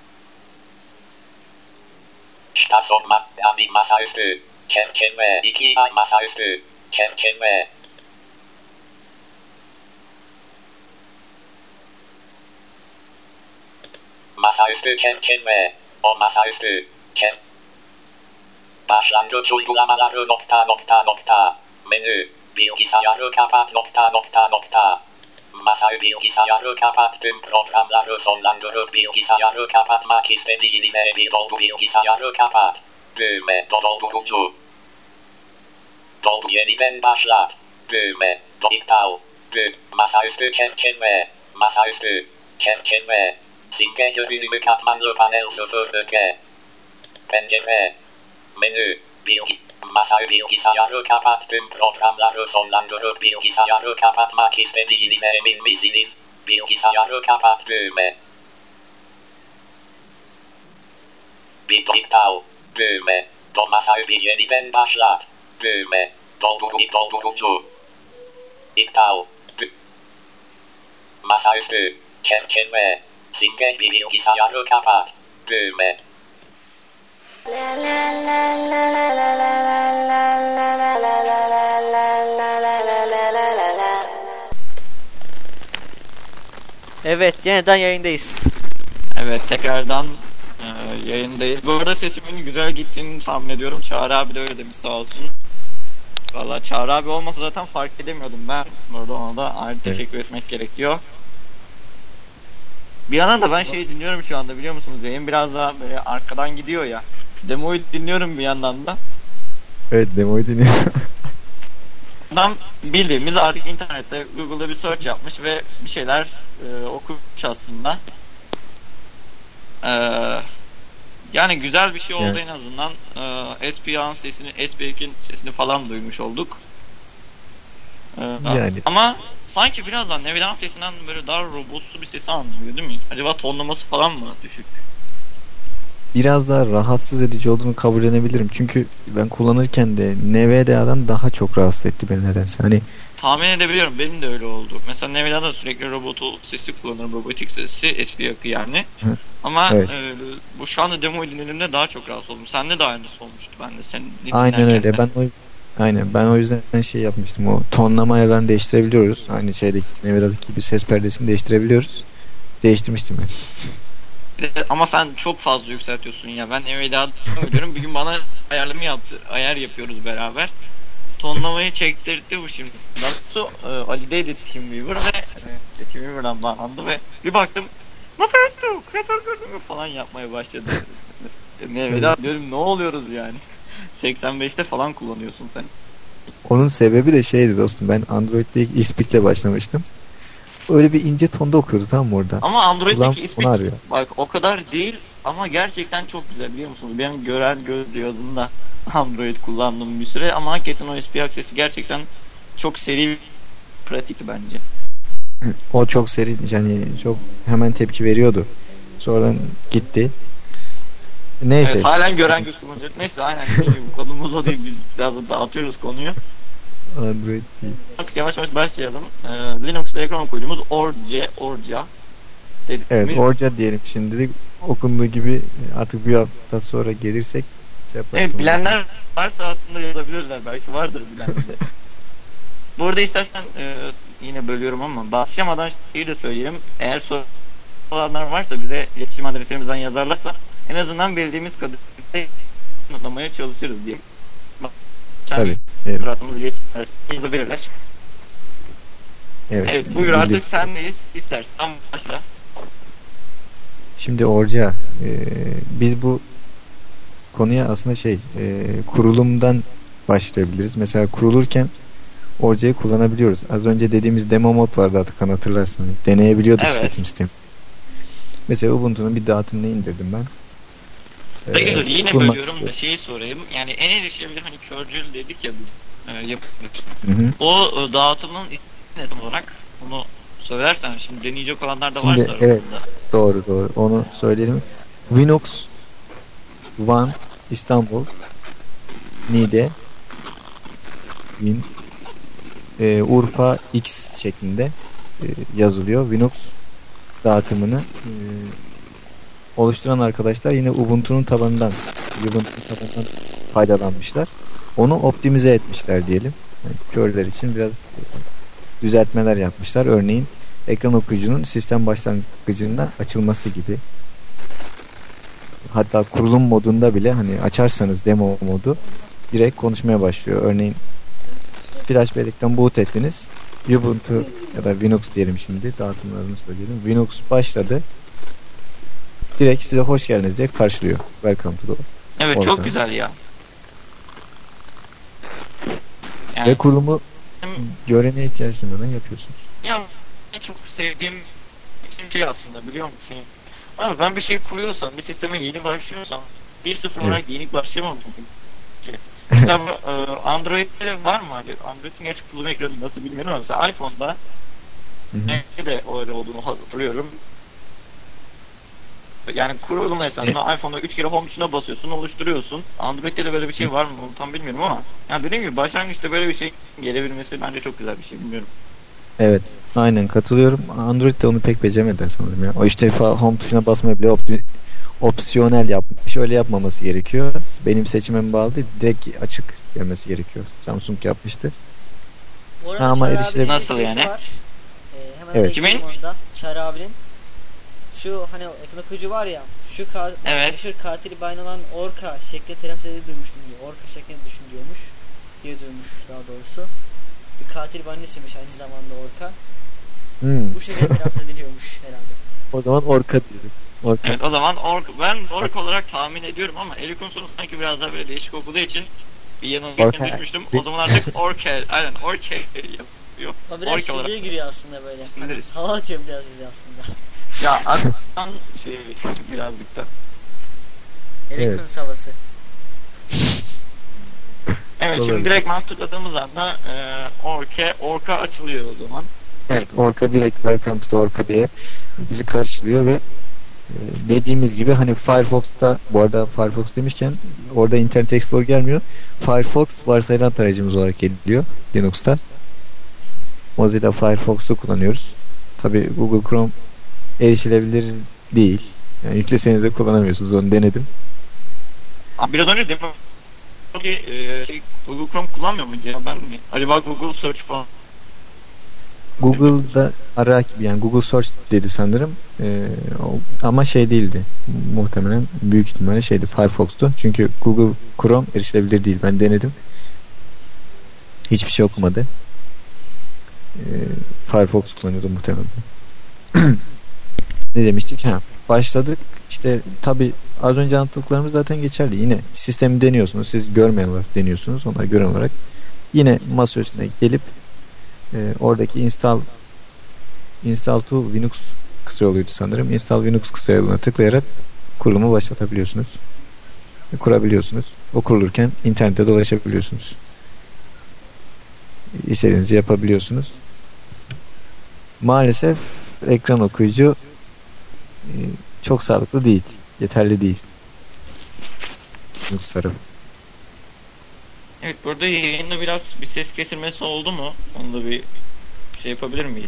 Stasyon abi masaüstü. Çerçeve. iki ay masaüstü. Çerçeve. Masaüstü çerçeve. O masaüstü. Çer. Başlangıç uygulamaları nokta nokta nokta. Menü. Bilgisayarı kapat nokta nokta nokta. Masayı bilgisayarı kapat, tüm programları sonlandırıp bilgisayarı kapatmak istediğinize bir dolgu bilgisayarı kapat. Düğme doldurucu. Dolgu yeniden başlat. Düğme do iptal. Düğme masaüstü çerçeve. Masaüstü çerçeve. Simge görünümü katmanlı panel sıfır öge. Pencere. Menü. Bilgi. Masayı bilgisayarı kapat, tüm programları sonlandırıp bilgisayarı kapatmak istediğinize emin misiniz? Bilgisayarı kapat düğme. Bir iptal. Düğme. Do masayı bir yeniden başlat. Düğme. Dolduru doldurucu. İptal. Dü Masaüstü. Çerçeve. Simge bir bilgisayarı kapat. Düğme.
Evet, yeniden yayındayız.
Evet, tekrardan e, yayındayız. Bu arada sesimin güzel gittiğini tahmin ediyorum. Çağrı abi de öyle demiş, sağ olsun. Valla Çağrı abi olmasa zaten fark edemiyordum ben. Burada ona da ayrı
Evet.
teşekkür etmek gerekiyor. Bir yandan da ben şeyi dinliyorum şu anda, biliyor musunuz? Yayın biraz daha böyle arkadan gidiyor ya. Demoyu dinliyorum bir yandan da.
Evet, demoyu dinliyorum.
Adam bildiğimiz artık internette Google'da bir search yapmış ve bir şeyler e, okumuş aslında. E, yani güzel bir şey oldu,
Yani.
en azından. E, S P A'nın sesini, S P ikinin sesini falan duymuş olduk. E,
Yani.
Ama sanki birazdan Nevidan sesinden böyle daha robotsu bir sesi anlıyor, değil mi? Acaba tonlaması falan mı düşük?
Biraz daha rahatsız edici olduğunu kabullenebilirim. Çünkü ben kullanırken de N V D A'dan daha çok rahatsız etti beni nedense. Hani
Tahmin edebiliyorum. Benim de öyle oldu. Mesela Nevidan'da sürekli robotu sesi kullanırım. Robotik sesi. S P yakı yani.
Hı.
Ama
Evet.
e, bu şu anda demoyu dinlediğimde daha çok rahatsız oldum. Sende de aynısı olmuştu. Ben de senin
aynen
dinlerken
öyle.
de.
Ben o aynen ben o yüzden şey yapmıştım. O tonlama ayarlarını değiştirebiliyoruz. Aynı şeydeki N V D A'daki gibi ses perdesini değiştirebiliyoruz. Değiştirmiştim ben.
Bir de- Ama sen çok fazla yükseltiyorsun ya. Ben Nvidia'da diyorum. Bir gün bana ayarlama yaptı. Ayar yapıyoruz beraber. Tonlamayı çektirdi bu şimdi. Daha e, Ali'deydi TeamViewer ve e, TeamViewer'dan bağlandı ve bir baktım, nasıl açtım? Klasör gördün mü falan yapmaya başladı. Nvidia diyorum, ne oluyoruz yani? seksen beşte falan kullanıyorsun sen.
Onun sebebi de şeydi dostum. Ben Android'de ilk Xpeak'le başlamıştım. Öyle bir ince tonda okuyordu tam mı orada?
Ama Android'deki
Ulan
ismi
onu arıyor.
bak o kadar değil ama gerçekten çok güzel, biliyor musunuz? Ben gören göz cihazında Android kullandım bir süre ama hakikaten o S P aksesi gerçekten çok seri, pratikti bence.
O çok seri, yani çok hemen tepki veriyordu. Sonradan gitti. Neyse.
Evet, halen gören göz kullanacak. Neyse, aynen dediğim gibi konumuz o değil, biz biraz da dağıtıyoruz konuyu.
Android değil.
Artık yavaş yavaş başlayalım. Ee, Linux'ta ekran okuyucumuz Orce, Orca dediğimiz.
Evet, Orca diyelim şimdilik, okunduğu gibi. Artık bir hafta sonra gelirsek şey yaparız.
Evet, bilenler varsa aslında yazabilirler. Belki vardır bilen de. Bu arada istersen e, yine bölüyorum ama başlamadan şeyi de söyleyelim. Eğer soru olanlar varsa bize iletişim adresimizden yazarlarsa en azından bildiğimiz kadarıyla anlatmaya çalışırız diye.
Tabii. Evet.
Suratımızı yazabilirler.
Evet,
Evet, buyur
bildik.
artık sendeyiz. İstersen başla.
Şimdi Orca, e, biz bu konuya aslında şey e, kurulumdan başlayabiliriz. Mesela kurulurken Orca'yı kullanabiliyoruz. Az önce dediğimiz demo mod vardı, Atakan, hatırlarsın. Deneyebiliyorduk
Evet.
işletim sistemi. Mesela Ubuntu'nun bir dağıtımını indirdim ben.
Peki dur, yine
kurmak
bölüyorum da
istiyor.
şeyi sorayım. Yani en erişilebilir hani curcul dedik ya biz. E, yapılmış.
Hı hı.
O e, dağıtımın ismi ne tam olarak? Onu söylersen şimdi deneyecek olanlar da
Şimdi,
varsa
evet.
aramızda.
Doğru doğru. Onu söyleyelim. Vinox One İstanbul Niğde Win e, Urfa X şeklinde e, yazılıyor. Vinox dağıtımını e, oluşturan arkadaşlar yine Ubuntu'nun tabanından Ubuntu'nun tabanından faydalanmışlar. Onu optimize etmişler diyelim. Yani körler için biraz düzeltmeler yapmışlar. Örneğin ekran okuyucunun sistem başlangıcında açılması gibi. Hatta kurulum modunda bile hani açarsanız demo modu direkt konuşmaya başlıyor. Örneğin flash bellekten boot ettiniz. Ubuntu ya da Linux diyelim şimdi. Dağıtımlarını söyleyelim. Linux başladı. Direkt size hoş geldiniz diye karşılıyor. Welcome to the
Evet
ortam.
çok güzel ya. Yani
Ve kurulumu
benim-
görene ihtiyaç duymadan yapıyorsunuz.
ya en çok sevdiğim bizim şey aslında biliyor musun? Abi ben bir şey kuruyorsam, bir sisteme yeni başlıyorsam bir sıfır
Evet.
olarak yeni başlayamam. Şey. Mesela bu, e, Android'de de var mı? Hani Android'in gerçek kullanım ekranı nasıl bilmiyorum ama mesela iPhone'da
Hı hı.
ne de öyle olduğunu hatırlıyorum. Yani kurulum esnasında iPhone'da üç kere home tuşuna basıyorsun, oluşturuyorsun. Android'de de böyle bir şey var mı? Onu tam bilmiyorum ama yani dediğim gibi başlangıçta böyle bir şey gelebilmesi bence çok güzel bir şey, bilmiyorum.
Evet. Aynen katılıyorum. Android de onu pek beceremediler sanırım ya. O işte fa- home tuşuna basmayı bile opti- opsiyonel yapmış. Öyle yapmaması gerekiyor. Benim seçimime bağlı değil. Direkt açık gelmesi gerekiyor. Samsung yapmıştı.
Bu arada
Ha, ama
Çağrı
erişilebilir-
abinin bir
Nasıl
tweet'i
yani?
var. Ee, hemen
Evet.
ekleyelim
Kimin?
onu da. Çağrı abinin. Şu hani o ekran okuyucu var ya. Şu ka-
Evet.
meşhur katili bayin olan Orka şeklinde telaffuz edildiğini duymuştum diyor. Orka şeklinde düşün diyormuş. Diye duymuş daha doğrusu. Bir katil bayin ismiymiş aynı zamanda Orka.
Hmm.
Bu şekilde telaffuz ediliyormuş herhalde.
O zaman Orka diyelim. Orka.
Evet o zaman ork, ben ork olarak tahmin ediyorum ama eli konusunu sanki biraz daha böyle değişik okuduğu için bir yanılgıya
Orkel.
düşmüştüm. O zaman artık orkel, aynen orkel yapıyor.
O biraz
Ork olarak.
şiveye giriyor aslında böyle. Hani
Biliriz.
hava atıyor biraz bize aslında.
Ya aklımdan şey birazcık da.
Elektrons
Evet.
havası.
Evet
Olabilir.
şimdi direkt mantıkladığımız anda e, orke, orka açılıyor o zaman.
Evet, Orka direkt Welcome to the Orka diye bizi karşılıyor ve e, dediğimiz gibi hani Firefox'ta, bu arada Firefox demişken orada Internet Explorer gelmiyor. Firefox varsayılan tarayıcımız olarak geliyor Linux'ta. Mozilla Firefox'u kullanıyoruz. Tabi Google Chrome erişilebilir değil. Yani yükleseniz de kullanamıyorsunuz. Onu denedim.
Aa, Biraz önce demin ki e, şey, Google Chrome kullanmıyor muydu ya ben mi? Acaba Google Search falan.
Google'da ara gibi, yani Google Search dedi sanırım. Ee, o- ama şey değildi. Muhtemelen büyük ihtimalle şeydi, Firefox'tu. Çünkü Google Chrome erişilebilir değil. Ben denedim. Hiçbir şey okumadı. Ee, Firefox kullanıyordu muhtemelen. Ne demiştik? Ha, başladık. İşte tabi az önce anlattıklarımız zaten geçerli. Yine sistemi deniyorsunuz. Siz görmeyen olarak deniyorsunuz. Onlar gören olarak. Yine masa üstüne gelip e, oradaki install install to Linux kısa yoluydu sanırım. Install Linux kısa yoluna tıklayarak kurulumu başlatabiliyorsunuz. E, kurabiliyorsunuz. O kurulurken internette dolaşabiliyorsunuz. İstediğinizi yapabiliyorsunuz. Maalesef ekran okuyucu e, çok sağlıklı değil. Yeterli değil. Linux tarafı.
Evet burada yayında biraz bir ses kesilmesi oldu mu? Onu da bir şey yapabilir miyiz?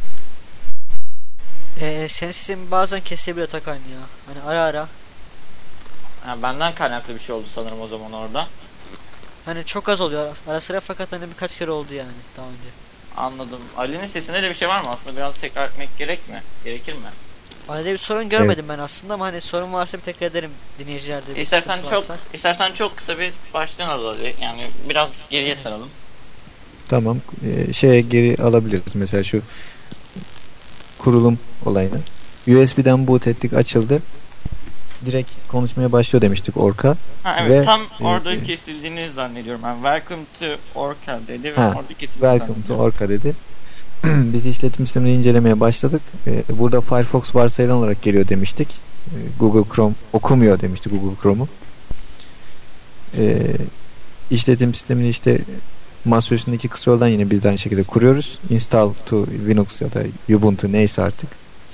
Ee, senin sesin bazen kesebiliyor Takan ya. Hani ara ara.
Ha, benden kaynaklı bir şey oldu sanırım o zaman orada.
Hani çok az oluyor ara, ara sıra fakat hani birkaç kere oldu yani daha önce.
Anladım. Ali'nin sesinde de bir şey var mı? Aslında biraz tekrar etmek gerek mi? Gerekir mi?
Hani bir sorun görmedim ben aslında ama hani sorun varsa bir tekrar ederim dinleyicilerde. bir
İstersen
sıkıntı
çok
varsa.
istersen çok kısa bir baştan al Ali. Yani biraz geriye saralım.
Tamam. E, şeye geri alabiliriz. Mesela şu kurulum olayını. U S B'den boot ettik, açıldı. Direkt konuşmaya başlıyor demiştik Orka.
Ha evet
Ve,
tam
e,
orada
e,
kesildiğini zannediyorum. Yani welcome to Orca dedi ve
Ha,
orada kesildiğini
Welcome to
zannediyorum.
Orka dedi. Biz işletim sistemini incelemeye başladık. Ee, burada Firefox varsayılan olarak geliyor demiştik. E, Google Chrome okumuyor demişti Google Chrome'u. E, işletim sistemini işte masa üstündeki kısa yoldan yine biz de aynı şekilde kuruyoruz. Install to Linux ya da Ubuntu neyse artık.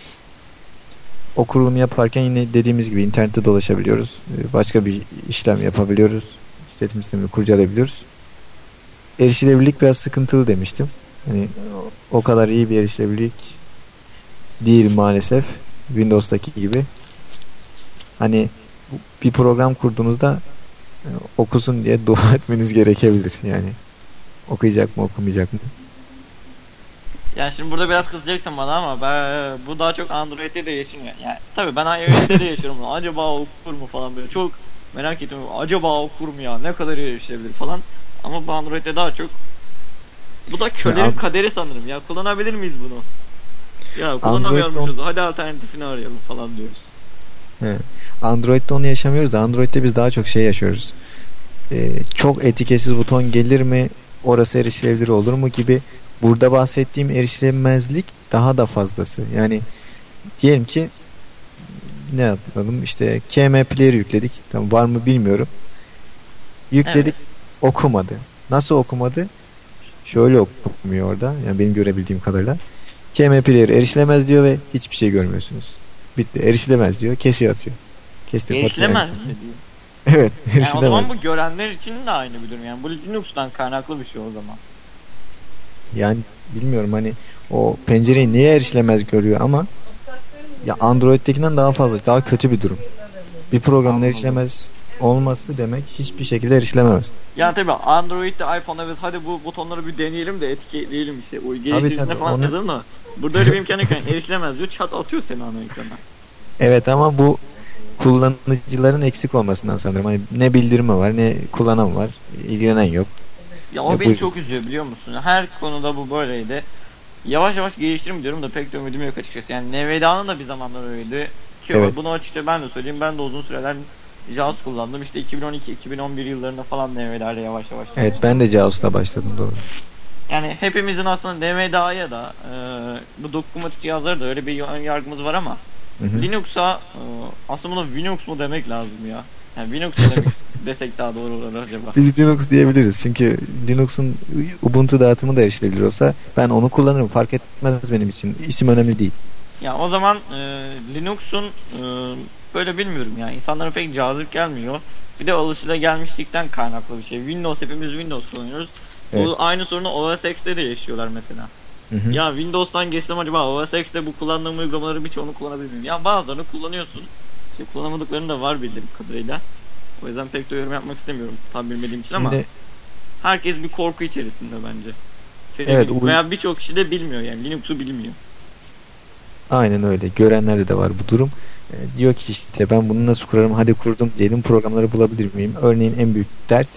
O kurulumu yaparken yine dediğimiz gibi internette dolaşabiliyoruz. E, başka bir işlem yapabiliyoruz. İşletim sistemini kurcalayabiliyoruz. Erişilebilirlik biraz sıkıntılı demiştim. Hani o kadar iyi bir erişilebilirlik değil maalesef. Windows'taki gibi. Hani bir program kurduğunuzda e, okusun diye dua etmeniz gerekebilir yani. Okuyacak mı okumayacak mı?
Yani şimdi burada biraz kızacaksın bana ama ben, bu daha çok Android'de de yaşanıyor. Yani tabii ben iOS'te de yaşıyorum. Acaba okur mu falan böyle. Çok merak ettim. Acaba okur mu ya? Ne kadar erişilebilir falan. Ama bu Android'de daha çok. Bu da kölelerin kaderi sanırım. Ya kullanabilir miyiz bunu? Ya kullanamıyormuşuz. Hadi alternatifini arayalım falan diyoruz.
He. Android'de onu yaşamıyoruz da Android'de biz daha çok şey yaşıyoruz. Ee, çok etiketsiz buton gelir mi? Orası erişilebilir olur mu gibi. Burada bahsettiğim erişilemezlik daha da fazlası. Yani diyelim ki ne yapalım işte K M Player yükledik. Tamam, var mı bilmiyorum. Yükledik, evet. Okumadı. Nasıl okumadı? Şöyle okumuyor orada. Yani benim görebildiğim kadarıyla. K M Player erişilemez diyor ve hiçbir şey görmüyorsunuz. Bitti. Erişilemez diyor. Kesiyor atıyor. Kestim,
erişilemez mi diyor?
Evet. Erişilemez.
Yani o zaman bu görenler için de aynı bir durum. Yani bu Linux'tan kaynaklı bir şey o zaman.
Yani bilmiyorum hani o pencereyi niye erişilemez görüyor ama ya Android'dekinden daha fazla, daha kötü bir durum. Bir programın erişilemez olması demek hiçbir şekilde erişilemez.
Yani tabii Android'de, iPhone'da evet hadi bu butonları bir deneyelim de etiketleyelim işte. O geliştiricine falan onu... yazalım da burada öyle bir imkan yok. Yani erişilemez diyor, çat atıyor seni ana ekrana.
Evet ama bu kullanıcıların eksik olmasından sanırım. Hani ne bildirme var, ne kullanan var, ilgilenen yok.
Ya o
ya
beni
bu...
çok üzüyor biliyor musun? Her konuda bu böyleydi. Yavaş yavaş geliştirim diyorum da pek de ümidim yok açıkçası. Yani N V D A'nın da bir zamanlar öyleydi. Ki evet. Bunu açıkça ben de söyleyeyim. Ben de uzun süreler JAWS kullandım. İşte iki bin on iki iki bin on bir yıllarında falan N V D A'yla yavaş yavaş.
Evet ben de JAWS'la başladım doğru.
Yani hepimizin aslında N V D A'ya da e, bu dokunmatik cihazlara da öyle bir ön yargımız var ama hı hı. Linux'a e, aslında buna Linux mu demek lazım ya? Yani Linux mu demek desek daha doğru olur acaba?
Biz Linux diyebiliriz. Çünkü Linux'un Ubuntu dağıtımı da erişilebilir olsa ben onu kullanırım. Fark etmez benim için. İsim önemli değil.
Ya o zaman e, Linux'un e, böyle bilmiyorum ya. İnsanlara pek cazip gelmiyor. Bir de alışılagelmişlikten kaynaklı bir şey. Windows hepimiz Windows kullanıyoruz. Evet. Bu aynı sorunu O S X'te de yaşıyorlar mesela. Hı hı. Ya Windows'tan geçsem acaba O S X'te bu kullandığım uygulamaları birçoğunu kullanabilir miyim? Ya bazılarını kullanıyorsun. İşte kullanamadıklarını da var bildiğim kadarıyla. O yüzden pek de yorum yapmak istemiyorum tam bilmediğim için. Şimdi, ama herkes bir korku içerisinde bence. Şey evet, u- veya birçok kişi de bilmiyor yani Linux'u bilmiyor.
Aynen öyle. Görenlerde de var bu durum. E, diyor ki işte ben bunu nasıl kurarım? Hadi kurdum diyelim, programları bulabilir miyim? Örneğin en büyük dert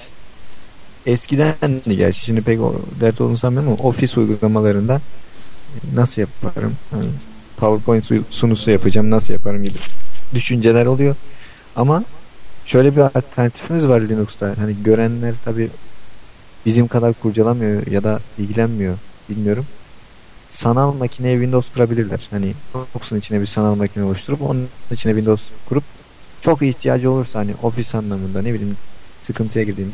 eskiden de gerçi şimdi pek o dert olduğunu sanmıyorum ama Office uygulamalarında nasıl yaparım? Yani PowerPoint sunusu yapacağım, nasıl yaparım gibi düşünceler oluyor. Ama şöyle bir alternatifimiz var Linux'ta. Hani görenler tabii bizim kadar kurcalamıyor ya da ilgilenmiyor. Bilmiyorum. Sanal makineye Windows kurabilirler. Hani Linux'un içine bir sanal makine oluşturup onun içine Windows kurup çok ihtiyacı olursa hani Office anlamında ne bileyim sıkıntıya girdiğinde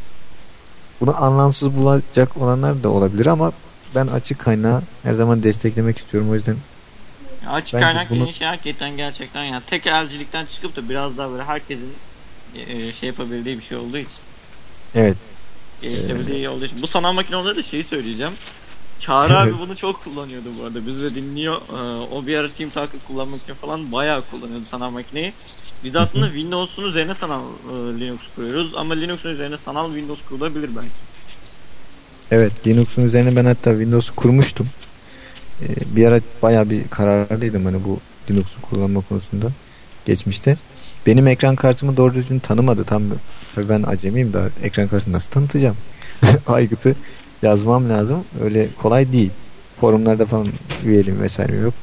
bunu anlamsız bulacak olanlar da olabilir ama ben açık kaynağı her zaman desteklemek istiyorum. O yüzden
açık kaynak bunu... dediğin şey hakikaten gerçekten yani tek elcilikten çıkıp da biraz daha böyle herkesin e, şey yapabildiği bir şey olduğu için.
Evet.
Gelişebildiği ee... olduğu için. Bu sanal makinelerinde de şeyi söyleyeceğim. Çağrı abi bunu çok kullanıyordu bu arada. Bizi de dinliyor. Ee, o bir ara Team Talk'ı kullanmak için falan bayağı kullanıyordu sanal makineyi. Biz aslında Windows'un üzerine sanal e, Linux kuruyoruz ama Linux'un üzerine sanal Windows kurulabilir belki.
Evet, Linux'un üzerine ben hatta Windows'u kurmuştum. Ee, bir ara bayağı bir kararlıydım hani bu Linux'u kullanma konusunda geçmişte. Benim ekran kartımı doğru düzgün tanımadı tam. Tabii ben acemiyim daha ekran kartını nasıl tanıtacağım? Aygıt'ı yazmam lazım. Öyle kolay değil. Forumlarda falan üyeliğim vesaire yok.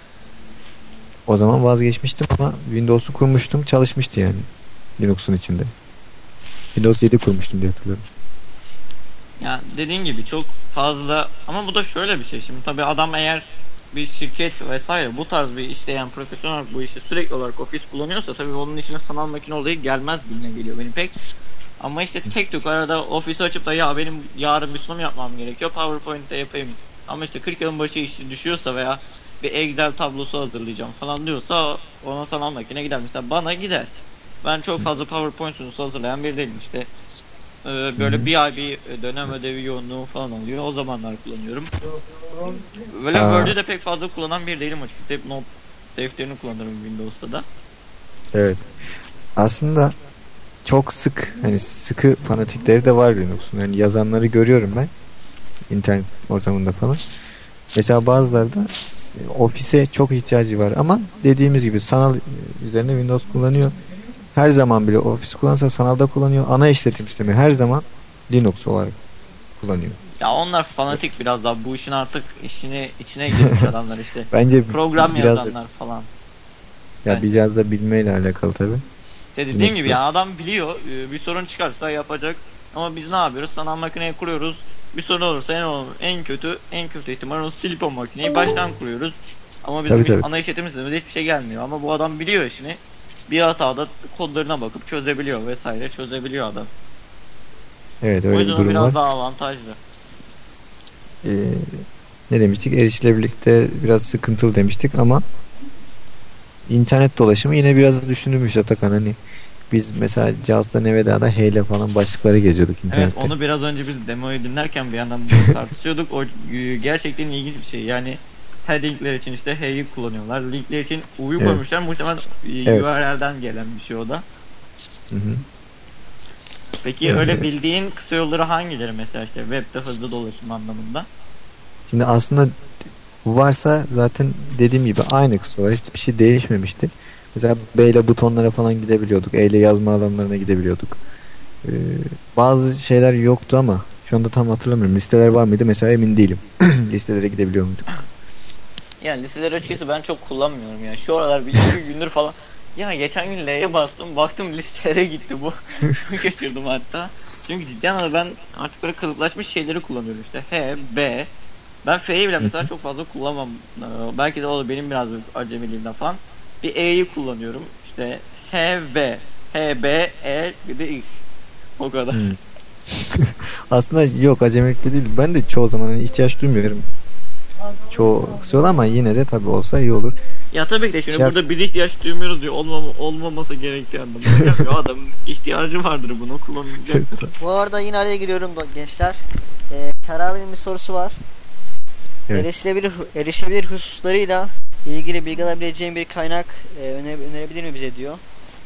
O zaman vazgeçmiştim ama Windows'u kurmuştum. Çalışmıştı yani. Linux'un içinde. Windows yedi kurmuştum diye hatırlıyorum.
Ya dediğin gibi çok fazla ama bu da şöyle bir şey. Şimdi tabii adam eğer bir şirket vesaire bu tarz bir işleyen profesyonel olarak bu işi sürekli olarak ofis kullanıyorsa tabii onun içine sanal makine olayı gelmez gibime geliyor benim pek. Ama işte tek tük arada ofisi açıp da ya benim yarın bir sunum yapmam gerekiyor, PowerPoint'te yapayım. Ama işte kırk yılın başı işi düşüyorsa veya bir Excel tablosu hazırlayacağım falan diyorsa ona sanal makine gider. Mesela bana gider. Ben çok fazla PowerPoint sunusu hazırlayan biri değilim işte. Ee, böyle bir ay bir dönem ödevi yoğunluğu falan oluyor. O zamanlar kullanıyorum. Böyle
Aa.
Word'ü de pek fazla kullanan biri değilim açıkçası. Hep not defterini kullanırım Windows'ta da.
Evet. Aslında çok sık hani sıkı fanatikleri de var Linux'un. Yani yazanları görüyorum ben internet ortamında falan. Mesela bazıları da ofise çok ihtiyacı var ama dediğimiz gibi sanal üzerine Windows kullanıyor. Her zaman bile ofis kullansa sanalda kullanıyor. Ana işletim sistemi her zaman Linux olarak kullanıyor.
Ya onlar fanatik biraz daha bu işin artık işine içine girmiş adamlar işte.
Bence
Program
biraz
yazanlar
da,
falan.
ya biraz da bilmeyle alakalı tabii.
İşte dediğim
Linux'u.
gibi ya adam biliyor bir sorun çıkarsa yapacak ama biz ne yapıyoruz? Sanal makineyi kuruyoruz. Bir sorun olursa en olur, en kötü en kötü ihtimal onu silip o makineyi baştan kuruyoruz. Ama bizim
Tabii, tabii.
ana işletim sistemimizde hiçbir şey gelmiyor. Ama bu adam biliyor işini. Bir hatada kodlarına bakıp çözebiliyor vesaire çözebiliyor adam.
Evet
O
öyle bir
yüzden o
durum
biraz
var.
daha avantajlı.
Ee, ne demiştik? Erişilebilirlikte biraz sıkıntılı demiştik ama internet dolaşımı yine biraz düşünülmüş Atakan. Hani biz mesela Jaws'ta Neveda'da H ile falan başlıkları geziyorduk
Evet
internette.
onu biraz önce biz demoyu dinlerken bir yandan bunu tartışıyorduk. O e, gerçekten ilginç bir şey. Yani headingler için işte H'yi kullanıyorlar. Linkler için U'yu
Evet.
koymuşlar. Muhtemelen e,
Evet.
U R L'den gelen bir şey o da.
Hı hı.
Peki
Evet.
öyle bildiğin kısa yolları hangileri mesela işte webde hızlı dolaşım anlamında?
Şimdi aslında varsa zaten dediğim gibi aynı kısa var. Hiçbir şey değişmemişti. Mesela B ile butonlara falan gidebiliyorduk. E ile yazma alanlarına gidebiliyorduk. Ee, bazı şeyler yoktu ama şu anda tam hatırlamıyorum. Listeler var mıydı? Mesela emin değilim. Listelere gidebiliyor muyduk?
Yani listeleri açıkçası ben çok kullanmıyorum yani. Şu aralar bir iki gündür falan. Ya geçen gün L'ye bastım. Baktım listelere gitti bu. Çok şaşırdım hatta. Çünkü cidden ama ben artık böyle kalıplaşmış şeyleri kullanıyorum işte. H, B. Ben F'yi bile mesela çok fazla kullanmam. Ee, belki de o da benim biraz acemiliğimden falan. Bir E'yi kullanıyorum. İşte H, V. H, B, E bir de X. O kadar.
Hmm. Aslında yok acemilikte değil. Ben de çoğu zaman hani ihtiyaç duymuyorum. Çoğu kısa yol ama yine de tabii olsa iyi olur.
Ya tabii ki de şimdi
Şey-
burada biz ihtiyaç duymuyoruz diyor. Olmam olmaması gerektiği anlamında. Yapmıyor. Adam ihtiyacı vardır bunu kullanacaktır.
Bu arada yine araya giriyorum da gençler. Ee, Teravi'nin bir sorusu var.
Evet.
Erişilebilir, erişilebilir hususlarıyla ilgili bilgi alabileceğim bir kaynak e, öne, önerebilir mi bize diyor.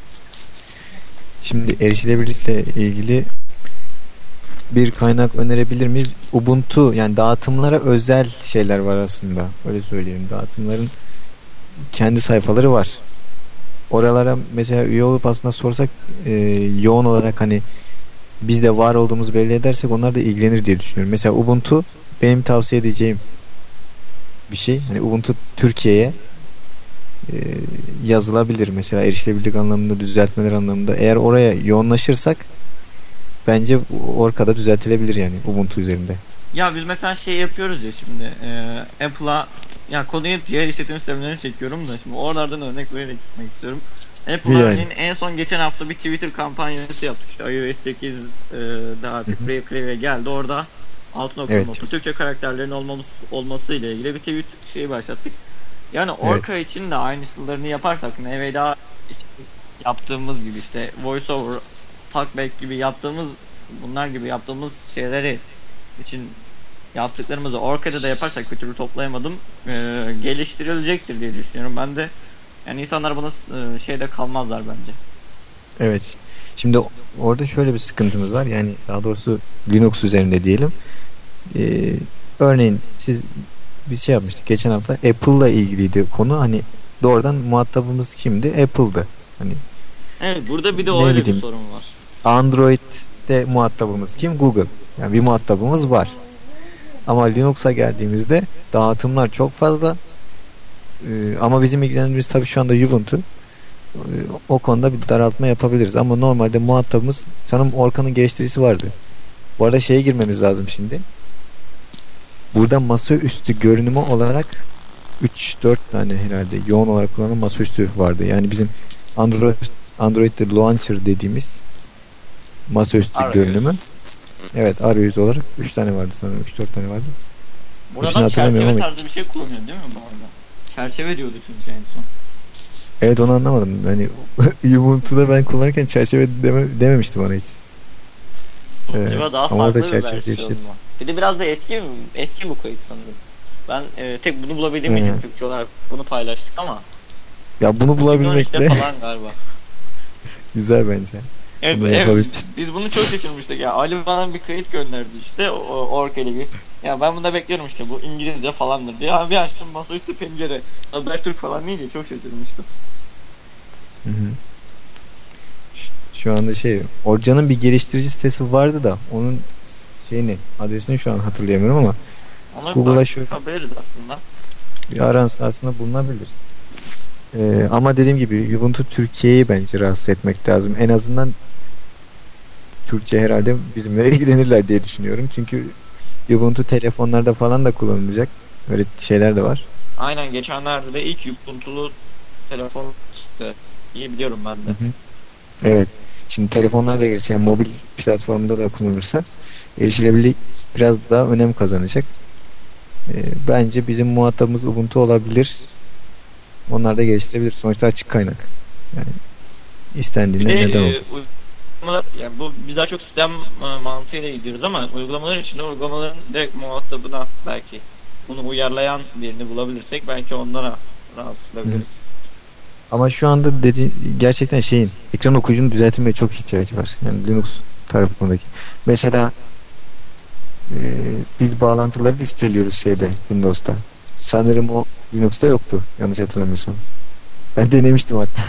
Şimdi erişilebilirlikle ilgili bir kaynak önerebilir miyiz? Ubuntu yani dağıtımlara özel şeyler var aslında. Öyle söyleyeyim. Dağıtımların kendi sayfaları var. Oralara mesela üye olup aslında sorsak e, yoğun olarak hani biz de var olduğumuzu belli edersek onlar da ilgilenir diye düşünüyorum. Mesela Ubuntu benim tavsiye edeceğim bir şey. Hani Ubuntu Türkiye'ye e, yazılabilir mesela erişilebilirlik anlamında, düzeltmeler anlamında. Eğer oraya yoğunlaşırsak bence orkada düzeltilebilir yani Ubuntu üzerinde.
Ya biz mesela şey yapıyoruz ya şimdi e, Apple'a ya konuyu diğer işletim sistemlerini çekiyorum da şimdi oralardan örnek vererek gitmek istiyorum. Apple'a
Yani.
örneğin en son geçen hafta bir Twitter kampanyası yaptık işte iOS sekiz e, daha artık Brave Clear'e geldi orada altı nokta
Evet.
nokta Türkçe karakterlerin olması, olması ile ilgili bir tweet şeyi başlattık. Yani Orca için de aynısılarını yaparsak Nevada yaptığımız gibi işte VoiceOver, Talkback gibi yaptığımız bunlar gibi yaptığımız şeyleri için yaptıklarımızı Orca'da da yaparsak bir türlü toplayamadım e, geliştirilecektir diye düşünüyorum. Ben de yani insanlar buna e, şeyde kalmazlar bence.
Evet. Şimdi orada şöyle bir sıkıntımız var. Yani daha doğrusu Linux üzerinde diyelim. Ee, örneğin siz bir şey yapmıştık geçen hafta. Apple'la ilgiliydi konu. Hani doğrudan muhatabımız kimdi? Apple'dı. Hani
Evet burada bir de
Ne
öyle bir
bileyim.
sorun var.
Android'de muhatabımız kim? Google. Yani bir muhatabımız var. Ama Linux'a geldiğimizde dağıtımlar çok fazla. Ee, ama bizim ilgilendiğimiz tabii şu anda Ubuntu. Ee, o konuda bir daraltma yapabiliriz. Ama normalde muhatabımız sanırım Orkan'ın geliştiricisi vardı. Bu arada şeye girmemiz lazım şimdi. Burada masaüstü görünümü olarak üç dört tane herhalde yoğun olarak kullanılan masaüstü vardı. Yani bizim Android Android'de launcher dediğimiz masaüstü
Arayüz.
görünümü. Evet, arayüz olarak üç tane vardı sanırım. üç dört tane vardı. Hepsini
Buradan
hatırlamıyorum
çerçeve
ama-
tarzı bir şey kullanıyor değil mi bu arada? Çerçeve diyordu çünkü en son.
Evet, onu anlamadım. Hani Ubuntu'da ben kullanırken çerçeve deme, dememiştim ona hiç. Evet,
Acaba daha
ama orada
farklı bir
çerçeve diye bir
versiyon
şey-
mu? Bir de biraz da eski eski bu kayıt sanırım. Ben e, tek bunu bulabildiğim için
Hı.
Türkçe olarak bunu paylaştık ama
Ya bunu
iki bin on
bulabilmek
üçte
de
falan galiba.
güzel bence.
Evet,
Bunu
evet
yapabilmişsin.
biz bunu çok şaşırmıştık ya. Ali bana bir kayıt gönderdi işte o, o Orkeli bir. Ya ben bunda bekliyorum işte bu İngilizce falandır diye. Ya bir açtım masaüstü pencere. Habertürk falan değil diye çok şaşırmıştım.
Hı hı. Şu- Şu anda şey, Orcan'ın bir geliştirici sitesi vardı da onun şeyini, adresini şu an hatırlayamıyorum ama
Ona
Google'a
bir
şöyle-
bakabiliriz aslında.
bir aransı aslında bulunabilir. Ee, ama dediğim gibi Ubuntu Türkiye'yi bence rahatsız etmek lazım. En azından Türkçe herhalde bizimle ilgilenirler diye düşünüyorum. Çünkü Ubuntu telefonlarda falan da kullanılacak. Öyle şeyler de var.
Aynen geçenlerde de ilk Ubuntu'lu telefon çıktı. İyi biliyorum ben de.
Hı hı. Evet. Şimdi telefonlarda gelirse, yani mobil platformda da kullanırsa erişilebilirlik biraz daha önem kazanacak. Ee, bence bizim muhatabımız Ubuntu olabilir. Onlar da geliştirebilir. Sonuçta açık kaynak. Yani
Bir
istendiğinde
de
neden
e,
olmasın.
uygulamalar, yani bu biz daha çok sistem e, mantığıyla gidiyoruz ama uygulamalar içinde uygulamaların direkt muhatabına belki bunu uyarlayan birini bulabilirsek belki onlara rahatsız olabiliriz.
Ama şu anda dedi, gerçekten şeyin ekran okuyucunun düzeltilmeye çok ihtiyacı var. Yani Linux tarafındaki. Mesela e, biz bağlantıları listeliyoruz şeyde, Windows'ta. Sanırım o Linux'ta yoktu. Yanlış hatırlamıyorsam. Ben denemiştim hatta.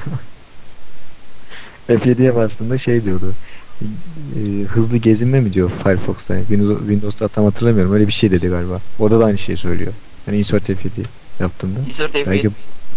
F yediye bastığında şey diyordu. e, hızlı gezinme mi diyor Firefox'ta. Windows, Windows'ta tam hatırlamıyorum. Öyle bir şey dedi galiba. Orada da aynı şeyi söylüyor. Yani insert F yedi yaptığımda.
Insert F
Belki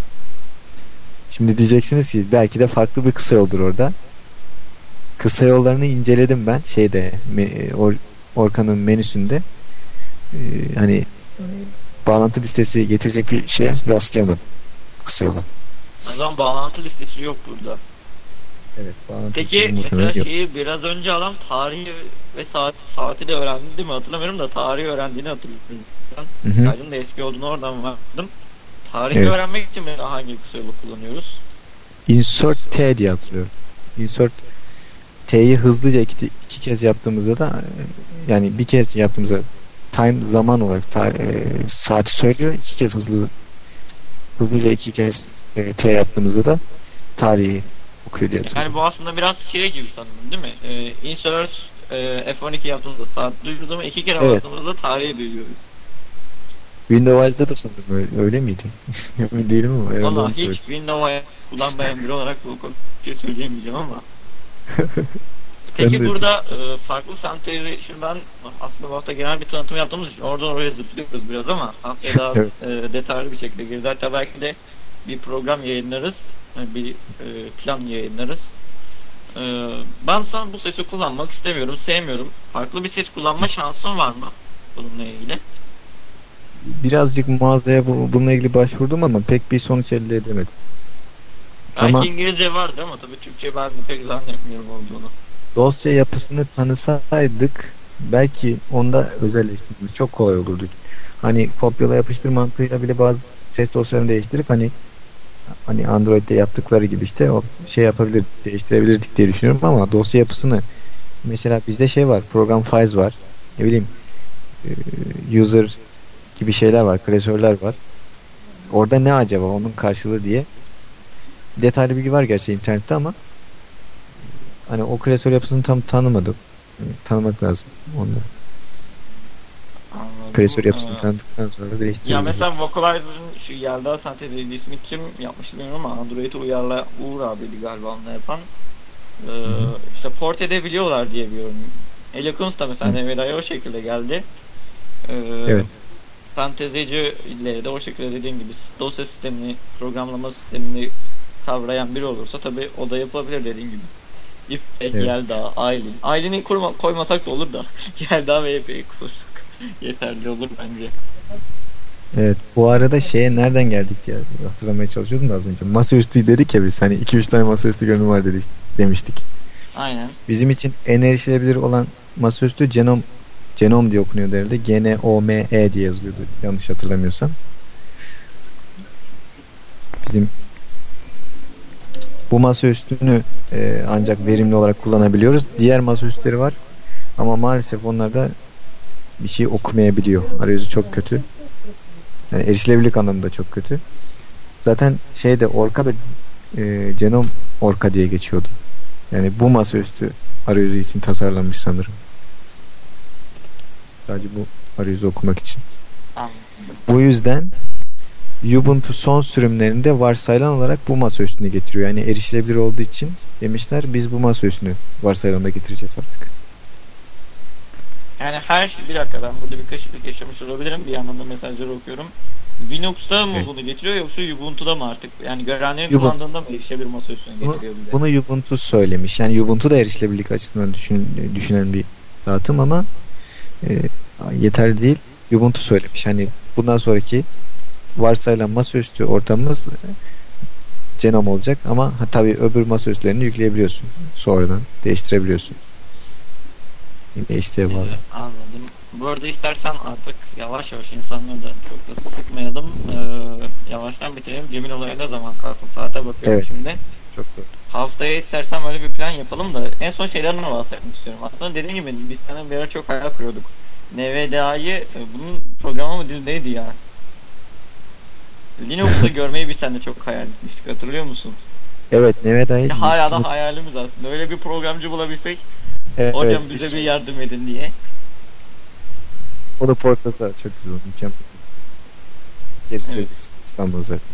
şimdi diyeceksiniz ki belki de farklı bir kısa yoldur orada. Kısa yollarını inceledim ben şeyde me- Or- Orkan'ın menüsünde. Ee, hani bağlantı listesi getirecek bir şeye rastlayamadım. Kısa yola.
O zaman bağlantı listesi yok burada.
Evet, bağlantı
Peki
listesi
mesela
muhtemelen yok.
şeyi biraz önce adam tarihi ve saat, saati de öğrendi değil mi hatırlamıyorum da tarihi öğrendiğini hatırlıyorum.
Hı hı.
Kaydın da eski olduğunu oradan vardım. Tarihi
Evet.
öğrenmek için mesela hangi kısa yolu kullanıyoruz?
Insert T diye hatırlıyorum. Insert T'yi hızlıca iki, iki kez yaptığımızda da e, yani bir kez yaptığımızda time zaman olarak ta, e, saati söylüyor. İki kez hızlı hızlıca iki kez e, T yaptığımızda da tarihi okuyor diye hatırlıyorum.
Yani bu aslında biraz şey gibi sanırım değil mi? Ee, insert e, F on iki yaptığımızda saat duyuyoruz ama iki kere
Evet.
bastığımızda tarihi duyuyoruz.
Windows'da da sanırım öyle, öyle miydi? Emin değilim ama. herhalde
Valla
onu
hiç
söyledi.
Windows'a kullanmayan biri olarak bu konuda bir şey söyleyemeyeceğim ama.
Ben
Peki
de-
burada e, farklı Sentation'dan aslında bu hafta genel bir tanıtım yaptığımız için oradan oraya zıplıyoruz biraz ama haftaya daha
Evet.
e, detaylı bir şekilde gireriz. Hatta belki de bir program yayınlarız. e, Bir e, plan yayınlarız. E, ben sana bu sesi kullanmak istemiyorum, sevmiyorum. Farklı bir ses kullanma şansın var mı bununla ilgili?
Birazcık mağazaya bu, bununla ilgili başvurdum ama pek bir sonuç elde edemedim.
Belki
Ama-
İngilizce vardı ama tabii Türkçe ben de pek zannetmiyorum olduğunu.
Dosya yapısını tanısaydık belki onda özelleştirmemiz çok kolay olurdu. Hani kopyala yapıştır mantığıyla bile bazı ses dosyalarını değiştirip hani hani Android'de yaptıkları gibi işte o şey yapabilir, değiştirebilirdik diye düşünüyorum ama dosya yapısını mesela bizde şey var, program files var. Ne bileyim e, user gibi şeyler var, klasörler var. Orada ne acaba onun karşılığı diye detaylı bilgi var gerçi internette ama hani o klasör yapısını tam tanımadım. Yani tanımak lazım onu. da.
Anladım.
Klasör yapısını
Ee,
tanıdıktan sonra
Ya
değiştirebiliriz.
mesela Vocalizer'ın şu Yelda Sentez ismi kim yapmıştı bilmiyorum ama Android'e uyarla Uğur abiydi galiba onu yapan. Ee, işte port edebiliyorlar diye biliyorum. Eloquence da mesela
Hı.
N V D A'ya o şekilde geldi. Ee,
Evet.
Sentezcileri de o şekilde dediğim gibi dosya sistemini, programlama sistemini kavrayan biri olursa tabi o da yapılabilir dediğim gibi. If,
Evet.
Yelda, Aylin. Aylin'i kurma, koymasak da olur da Yelda ve Epey'i kursak yeterli olur bence.
Evet, bu arada şeye nereden geldik ya, hatırlamaya çalışıyordum da az önce. Masaüstü dedik ya biz, hani iki üç tane masaüstü görünüm var dedik, demiştik.
Aynen.
Bizim için en erişilebilir olan masaüstü Genom Genom diye okunuyordu herhalde. G N O M E diye yazılıyordu yanlış hatırlamıyorsam. Bizim bu masaüstünü e, ancak verimli olarak kullanabiliyoruz. Diğer masaüstleri var ama maalesef onlar da bir şey okumayabiliyor. Arayüzü çok kötü. Yani erişilebilirlik anlamında çok kötü. Zaten şeyde Orca da e, Genom Orca diye geçiyordu. Yani bu masaüstü arayüzü için tasarlanmış sanırım. Sadece bu arayüzü okumak için.
Anladım.
Bu yüzden Ubuntu son sürümlerinde varsayılan olarak bu masaüstünü getiriyor. Yani erişilebilir olduğu için demişler biz bu masaüstünü varsayılanında getireceğiz artık.
Yani her şey, bir dakika, ben burada bir karışıklık yaşamış olabilirim. Bir yandan da mesajları okuyorum. Linux'ta mı
Evet.
bunu getiriyor yoksa Ubuntu'da mı artık? Yani görenlerin
Ubuntu.
kullandığında mı erişebilir masaüstüne
Bunu,
getiriyor bize?
bunu Ubuntu söylemiş. Yani Ubuntu da erişilebilirlik açısından düşün, düşünen bir dağıtım ama e, yeterli değil. Ubuntu söylemiş. Hani bundan sonraki varsayılan masaüstü ortamımız e, Genome olacak ama ha, tabii öbür masaüstlerini yükleyebiliyorsun. Sonradan değiştirebiliyorsun. Yine isteğe bağlı.
Ee, Anladım. Bu arada istersen artık yavaş yavaş insanları da çok da sıkmayalım. Ee, yavaştan bitirelim. Cemil olayına da zaman kalsın. Saate bakıyorum
Evet.
şimdi.
Çok doğru.
Haftaya istersen böyle bir plan yapalım da en son şeylerden bahsetmek istiyorum. Aslında dediğim gibi biz seninle bir ara çok hayal kuruyorduk. N V D A'yı, e, bunun programı mı dildeydi ya? Linux'ta görmeyi biz seninle çok hayal etmiştik, hatırlıyor musun?
Evet, Mehmet Ali.
Ya hala da hayalimiz aslında. Öyle bir programcı bulabilsek,
Evet,
hocam bize bir yardım edin diye.
o da portlasa çok güzel olur. Mükemmel. Gerisi
Evet.
İstanbul zaten.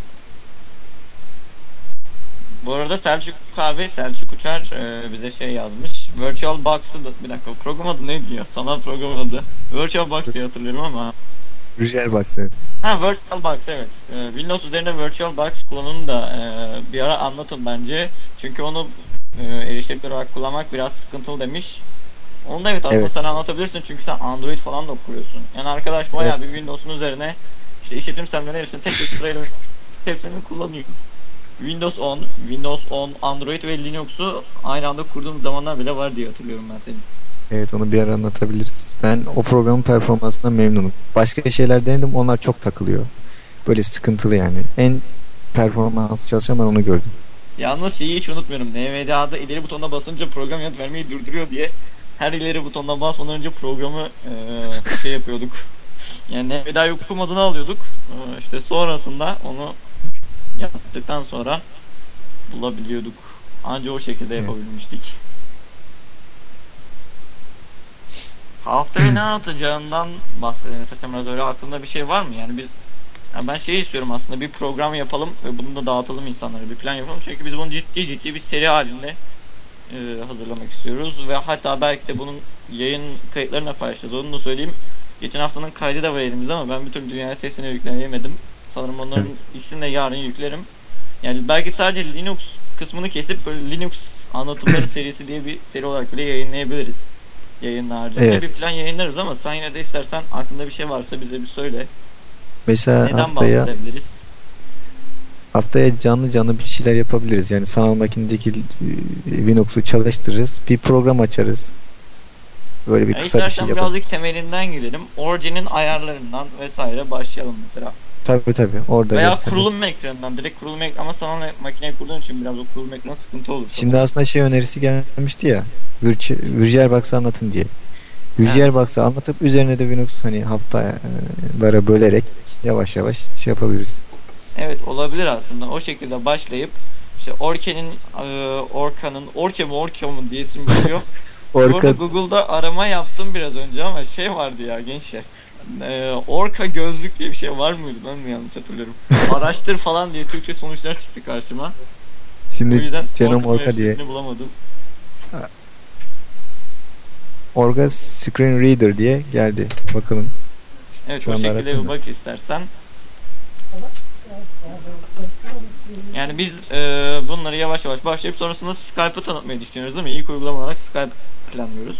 Bu arada Selçuk abi, Selçuk Uçar e, bize şey yazmış. Virtual Box'ı da, bir dakika, program adı neydi ya? Sanal program adı. Virtual Box diye hatırlıyorum ama.
Rüzgar Box, evet.
Ha, Virtual Box, evet. E, Windows üzerinde Virtual Box kullanımını da e, bir ara anlatın bence. Çünkü onu e, erişilebilir olarak kullanmak biraz sıkıntılı demiş. Onu da evet aslında
Evet.
sen anlatabilirsin çünkü sen Android falan da kuruyorsun. Yani arkadaş bayağı bir Windows'un üzerine işte işletim sistemlerinin hepsini tek tek sırayla hepsini kullanıyor. Windows on, Windows on, Android ve Linux'u aynı anda kurduğum zamanlar bile var diye hatırlıyorum ben senin.
Evet, onu bir ara anlatabiliriz. Ben o programın performansından memnunum. Başka şeyler denedim, onlar çok takılıyor. Böyle sıkıntılı yani. En performanslı çalışan ben onu gördüm.
Yalnız şeyi hiç unutmuyorum. N V D A'da ileri butonuna basınca program yanıt vermeyi durduruyor diye her ileri butonuna basmadan önce programı eee, şey yapıyorduk. Yani N V D A'yı okumadığını alıyorduk. Eee, işte sonrasında onu yaptıktan sonra bulabiliyorduk. Anca o şekilde
Evet.
yapabilmiştik. Haftaya ne atacağından bahsedelim. Mesela biraz öyle aklında bir şey var mı? Yani biz, yani ben şey istiyorum aslında, bir program yapalım ve bunu da dağıtalım insanlara. Bir plan yapalım çünkü biz bunu ciddi ciddi bir seri halinde e, hazırlamak istiyoruz ve hatta belki de bunun yayın kayıtlarına paylaşacağız. Onu da söyleyeyim. Geçen haftanın kaydı da var elimizde ama ben bir türlü dünya sesini yükleyemedim. Sanırım onların ikisini de yarın yüklerim. Yani belki sadece Linux kısmını kesip böyle Linux anlatımları serisi diye bir seri olarak bile yayınlayabiliriz. Yayınlarca.
Evet.
Bir plan yayınlarız ama sen yine de istersen aklında bir şey varsa bize bir söyle.
Mesela
Neden
haftaya
bahsedebiliriz?
haftaya canlı canlı bir şeyler yapabiliriz. Yani sanal makinedeki e, Linux'u çalıştırırız. Bir program açarız. Böyle bir
Yani
kısa bir şey
istersen
yaparız.
birazcık temelinden gidelim. Origin'in ayarlarından vesaire başlayalım mesela.
Tabii tabii. Orada
Veya
gösterelim.
kurulum ekranından. Direkt kurulum ekranı ama sanal makineyi kurduğun için biraz o kurulum ekranı sıkıntı olur.
Şimdi aslında şey önerisi gelmişti ya. Virtual Box'ı anlatın diye. Virtual Box'ı anlatıp üzerine de Linux hani haftalara bölerek yavaş yavaş şey yapabiliriz.
Evet, olabilir aslında. O şekilde başlayıp işte Orke'nin e, Orka'nın Orke mi Orke mu diye isim geliyor. Bu arada
Orka
Google'da arama yaptım biraz önce ama şey vardı ya gençler. E, Orka gözlük diye bir şey var mıydı? Ben mi yanlış hatırlıyorum? Araştır falan diye Türkçe sonuçlar çıktı karşıma. O
şimdi
yüzden
Genome
Orka'nın
Orca diye
websitesini bulamadım.
Orga Screen Reader diye geldi. Bakalım.
Evet,
Şu
o
anda
şekilde
aratın
bir
da.
bak istersen. Yani biz e, bunları yavaş yavaş başlayıp sonrasında Skype'ı tanıtmayı düşünüyoruz değil mi? İlk uygulama olarak Skype planlıyoruz.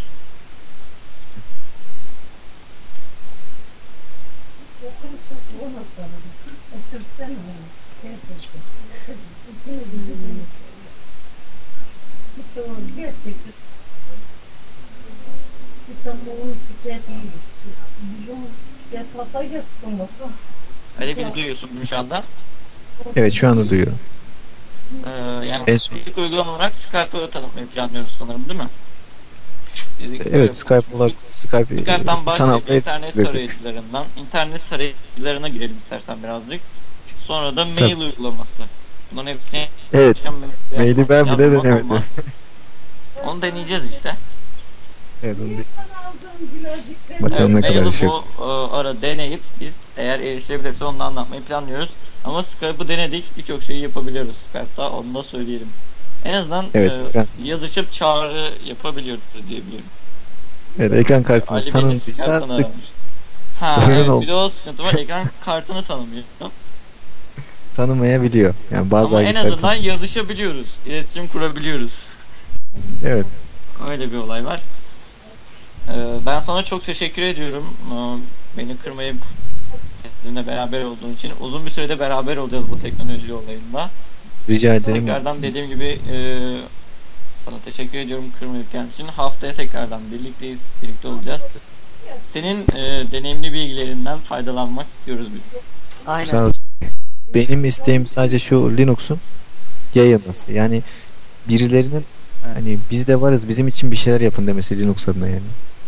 Öyle bir duyuyorsun değil mi şu anda?
Evet, şu anda duyuyorum.
Ee, yani
En son-
fizik uygulama olarak Skype'ı tanıtmayı planlıyoruz sanırım değil mi? Fizik
Evet,
uygulama-
Skype olarak Skype
Skype'dan
sanal
başlayıp
web
internet
web-
tarayıcılarından, internet tarayıcılarına girelim istersen birazcık. Sonra da mail
Tabii.
uygulaması. Bunların hepsini
Evet.
yapacağım.
Maili ben bile
Yazmak
denemedim.
olmaz. Onu deneyeceğiz işte.
Evet, onu bir- Bakalım
Evet,
ne kadar
maili
şey.
bu e, ara deneyip biz eğer erişilebilirse onu da anlatmayı planlıyoruz. Ama Skype'ı denedik, birçok şeyi yapabiliyoruz Skype'da, onu da söyleyelim. En azından
Evet,
e,
ben-
yazışıp çağrı yapabiliyoruz diye biliyorum.
Evet, ekran kartımız
Ali beni
tanındıysa
Skype'tan
sık
aramış. Ha,
sorun
evet,
oldu.
bir de o sıkıntı var, ekran kartını tanımıyor.
tanımayabiliyor. Yani bazı
Ama en
aygıtlar
azından
tanı-
yazışabiliyoruz, iletişim kurabiliyoruz.
Evet.
Öyle bir olay var. Ee, ben sana çok teşekkür ediyorum. Ee, beni kırmayıp bizimle beraber olduğun için. Uzun bir sürede beraber olacağız bu teknoloji olayında.
Rica ederim.
Tekrardan dediğim gibi e, sana teşekkür ediyorum kırmayıp geldiğin için. Haftaya tekrardan birlikteyiz, birlikte olacağız. Senin e, deneyimli bilgilerinden faydalanmak istiyoruz biz.
Aynen.
Sağ ol. Benim isteğim sadece şu: Linux'un yayılması. Yani birilerinin hani biz de varız, bizim için bir şeyler yapın demesi Linux adına yani.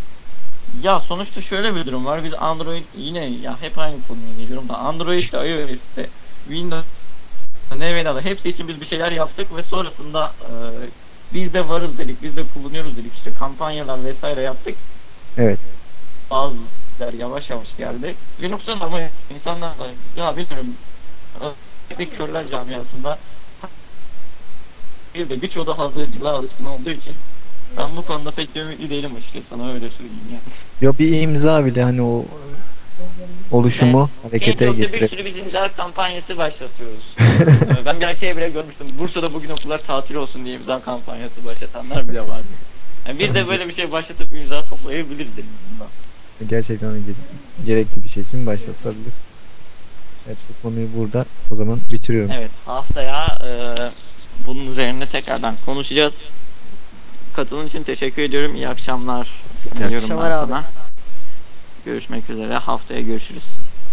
Ya sonuçta şöyle bir durum var. Biz Android yine ya hep aynı konuya geliyorum da Android'de, iOS'te, Windows'ta, Nevada'da hepsi için biz bir şeyler yaptık ve sonrasında e, biz de varız dedik, biz de kullanıyoruz dedik. İşte kampanyalar vesaire yaptık.
Evet.
Bazı şeyler yavaş yavaş geldi. Linux'tan ama insanlar da ya bilmiyorum özellikle körler camiasında bir de birçoğu da hazırcılığa alışkın olduğu için ben bu konuda pek ümitli değilim açıkçası, sana öyle söyleyeyim yani.
Ya bir imza bile hani o oluşumu harekete
Genç bir
getirir.
sürü biz imza kampanyası başlatıyoruz. Ee, ben bir şey bile görmüştüm. Bursa'da bugün okullar tatil olsun diye imza kampanyası başlatanlar bile vardı. Yani biz de böyle bir şey başlatıp imza toplayabiliriz en azından.
Gerçekten ge- gerekli bir şey için başlatılabilir. Evet, bu konuyu burada o zaman bitiriyorum.
Evet, haftaya e, bunun üzerine tekrardan konuşacağız. Katılım için teşekkür ediyorum. İyi akşamlar. diliyorum
akşamlar
ben
abi.
sana. Görüşmek üzere. Haftaya görüşürüz.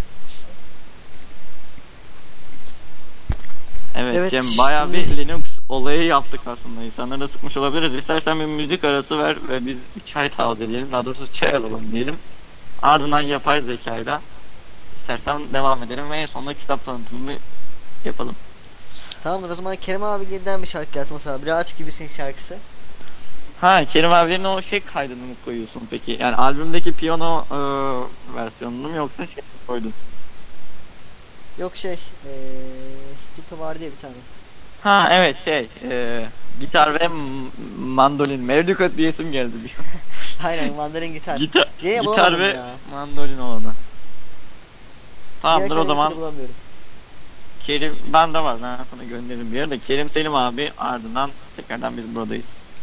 Evet,
Evet,
Cem, bayağı
şimdi-
bir Linux olayı yaptık aslında. İnsanları da sıkmış olabiliriz. İstersen bir müzik arası ver ve biz bir çay tazeleyelim. Daha doğrusu çay alalım diyelim. Ardından yapay zekayla istersen devam edelim ve en sonunda kitap tanıtımını yapalım.
Tamamdır, o zaman Kerim abi yeniden bir şarkı gelsin mesela. Bir Ağaç Gibisin şarkısı.
Ha, Kerim abilerin o şey kaydını mı koyuyorsun peki? Yani albümdeki piyano e, versiyonunu mu yoksa şey mi koydun?
Yok şey, eee Tito var diye bir tane.
Ha evet şey e, gitar ve m- mandolin Mevdukat diyesim geldi bir.
Aynen, mandarin gitar.
Gitar,
Diye
gitar
bulamadım
ve
ya.
mandolin olanı. Tamamdır
Diğer
o zaman
kelimesini bulamıyorum.
Kerim bende var, ben sana gönderirim bir yerde. Kerim Selim abi, ardından tekrardan biz buradayız.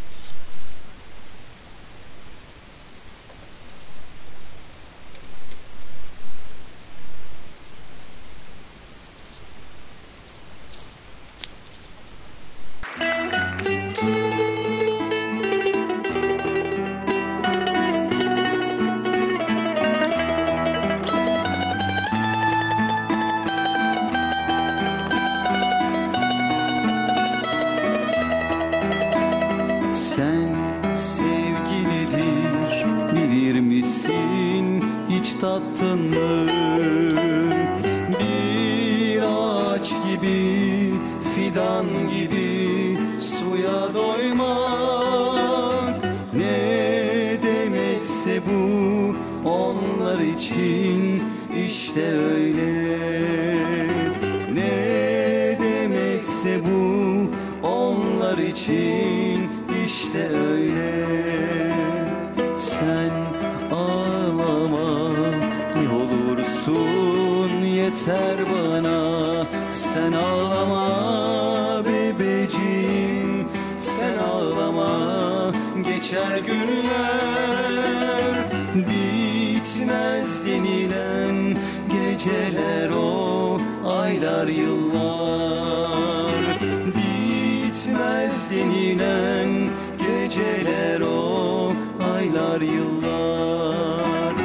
Sen sevgilidir bilir misin, hiç tattın mı? Bir ağaç gibi, fidan gibi suya doymak ne demekse bu onlar için işte öyle. Ne demekse bu onlar için işte öyle. Sen ağlama ne olursun yeter bana. Sen ağlama bebeciğim, sen ağlama. Geçer günler, bitmez denilen geceler o aylar yıllar. Bitmez denilen geceler o aylar yıllar.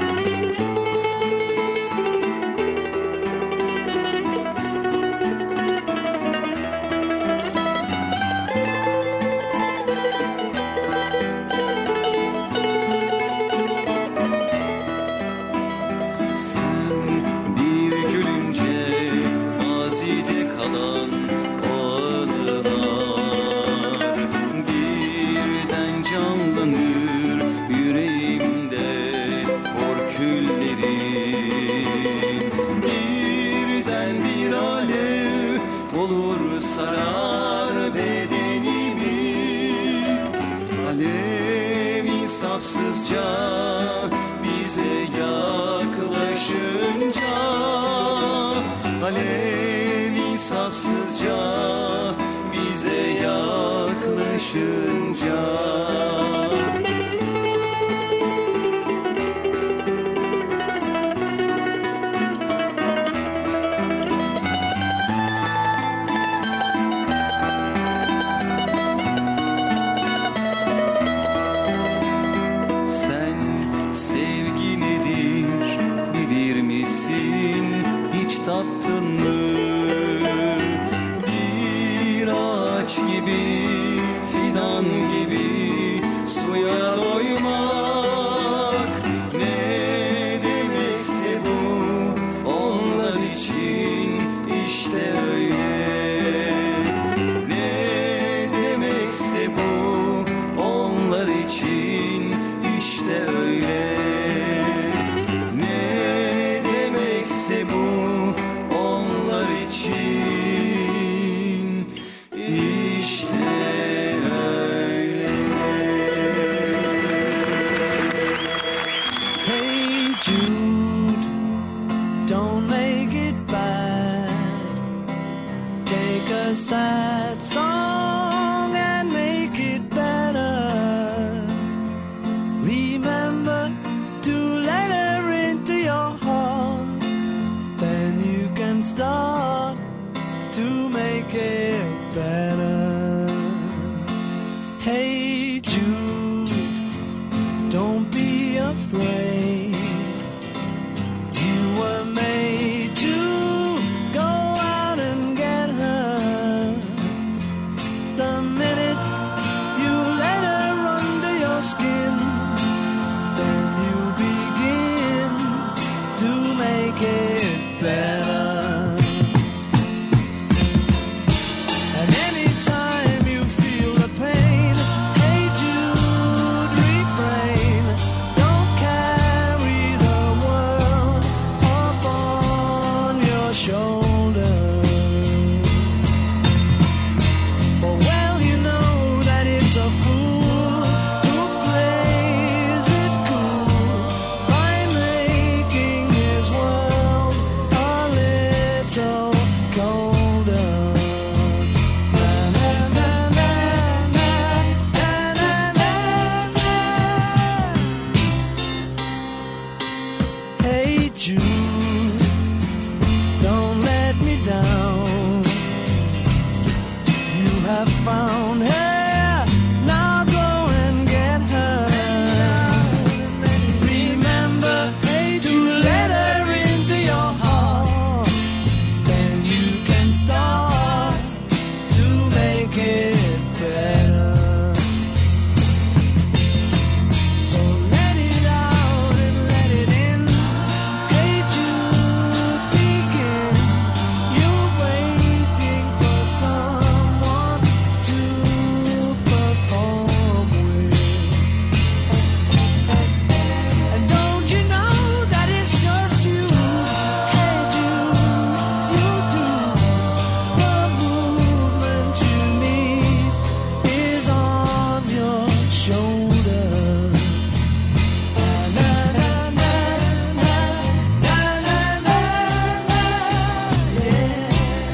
Safsızca bize yaklaşınca, alev insafsızca bize yaklaşınca. Tattın mı bir ağaç gibi, fidan gibi suya doymak? Ne demekse bu onlar için işte öyle. Ne demekse bu onlar için işte öyle. Ne demekse bu onlar için işte öyle.
Hey Jude, don't make it bad. Take a sad song and make it better. Remember to let her into your heart. Then you can start to make it better. Hey Jude, don't be afraid. You were made to go out and get her. The minute you let her under your skin, then you begin to make it better. And anytime you feel the pain, hey Jude, refrain. Don't carry the world upon your shoulder. For well you know that it's a fool who plays it cool by making his world a little colder. Na, na, na, na, na, na, na, na, na. Hey Jude, don't let me down. You have found her, now go and get her. Remember to let her into your heart. Then you can start to make it better. So let it out and let it in. Hey Jude, begin. You're waiting for someone to perform with. And don't you know that it's just you? Hey Jude, you do. The movement you need is on your shoulder. Na, na, na, na, na, na, na, na, yeah.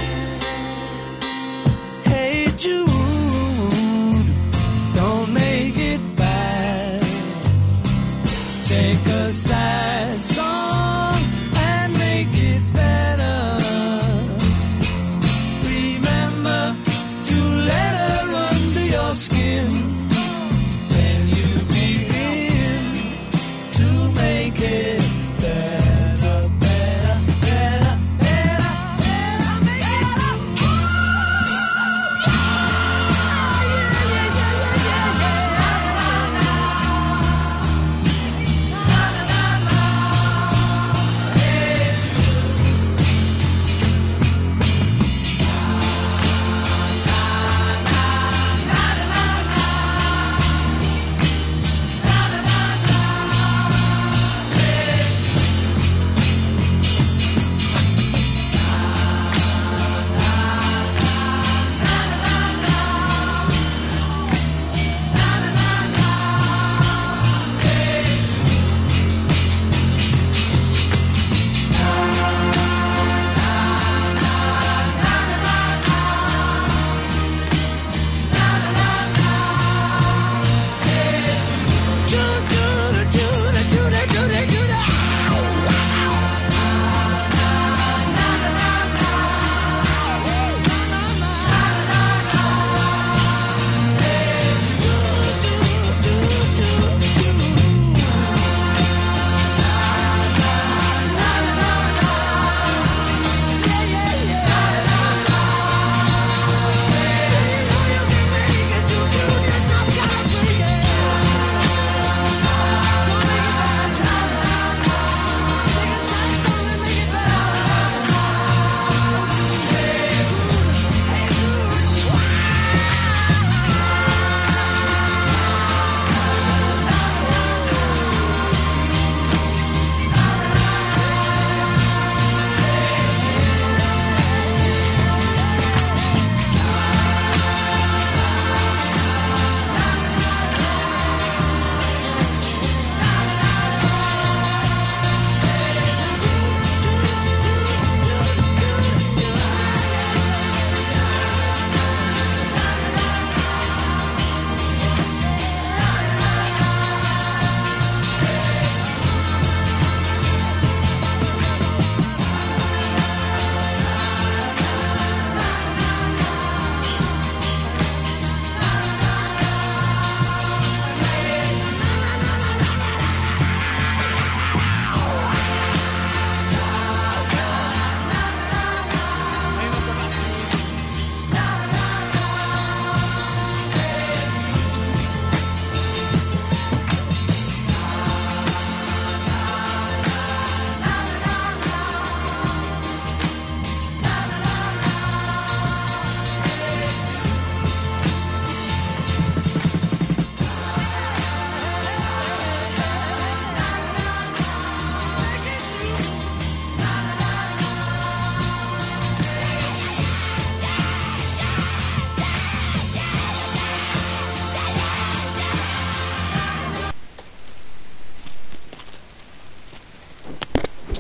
Hey Jude, don't make it bad. Take a sad song and make it better.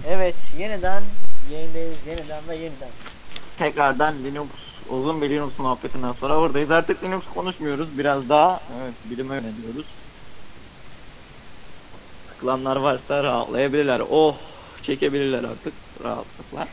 Evet, yeniden yayındayız, yeniden ve yeniden.
Tekrardan Linux, uzun bir Linux muhabbetinden sonra oradayız. Artık Linux konuşmuyoruz. Biraz daha evet, bilime yöneliyoruz. Sıkılanlar varsa rahatlayabilirler. Oh, çekebilirler artık rahatlıkla.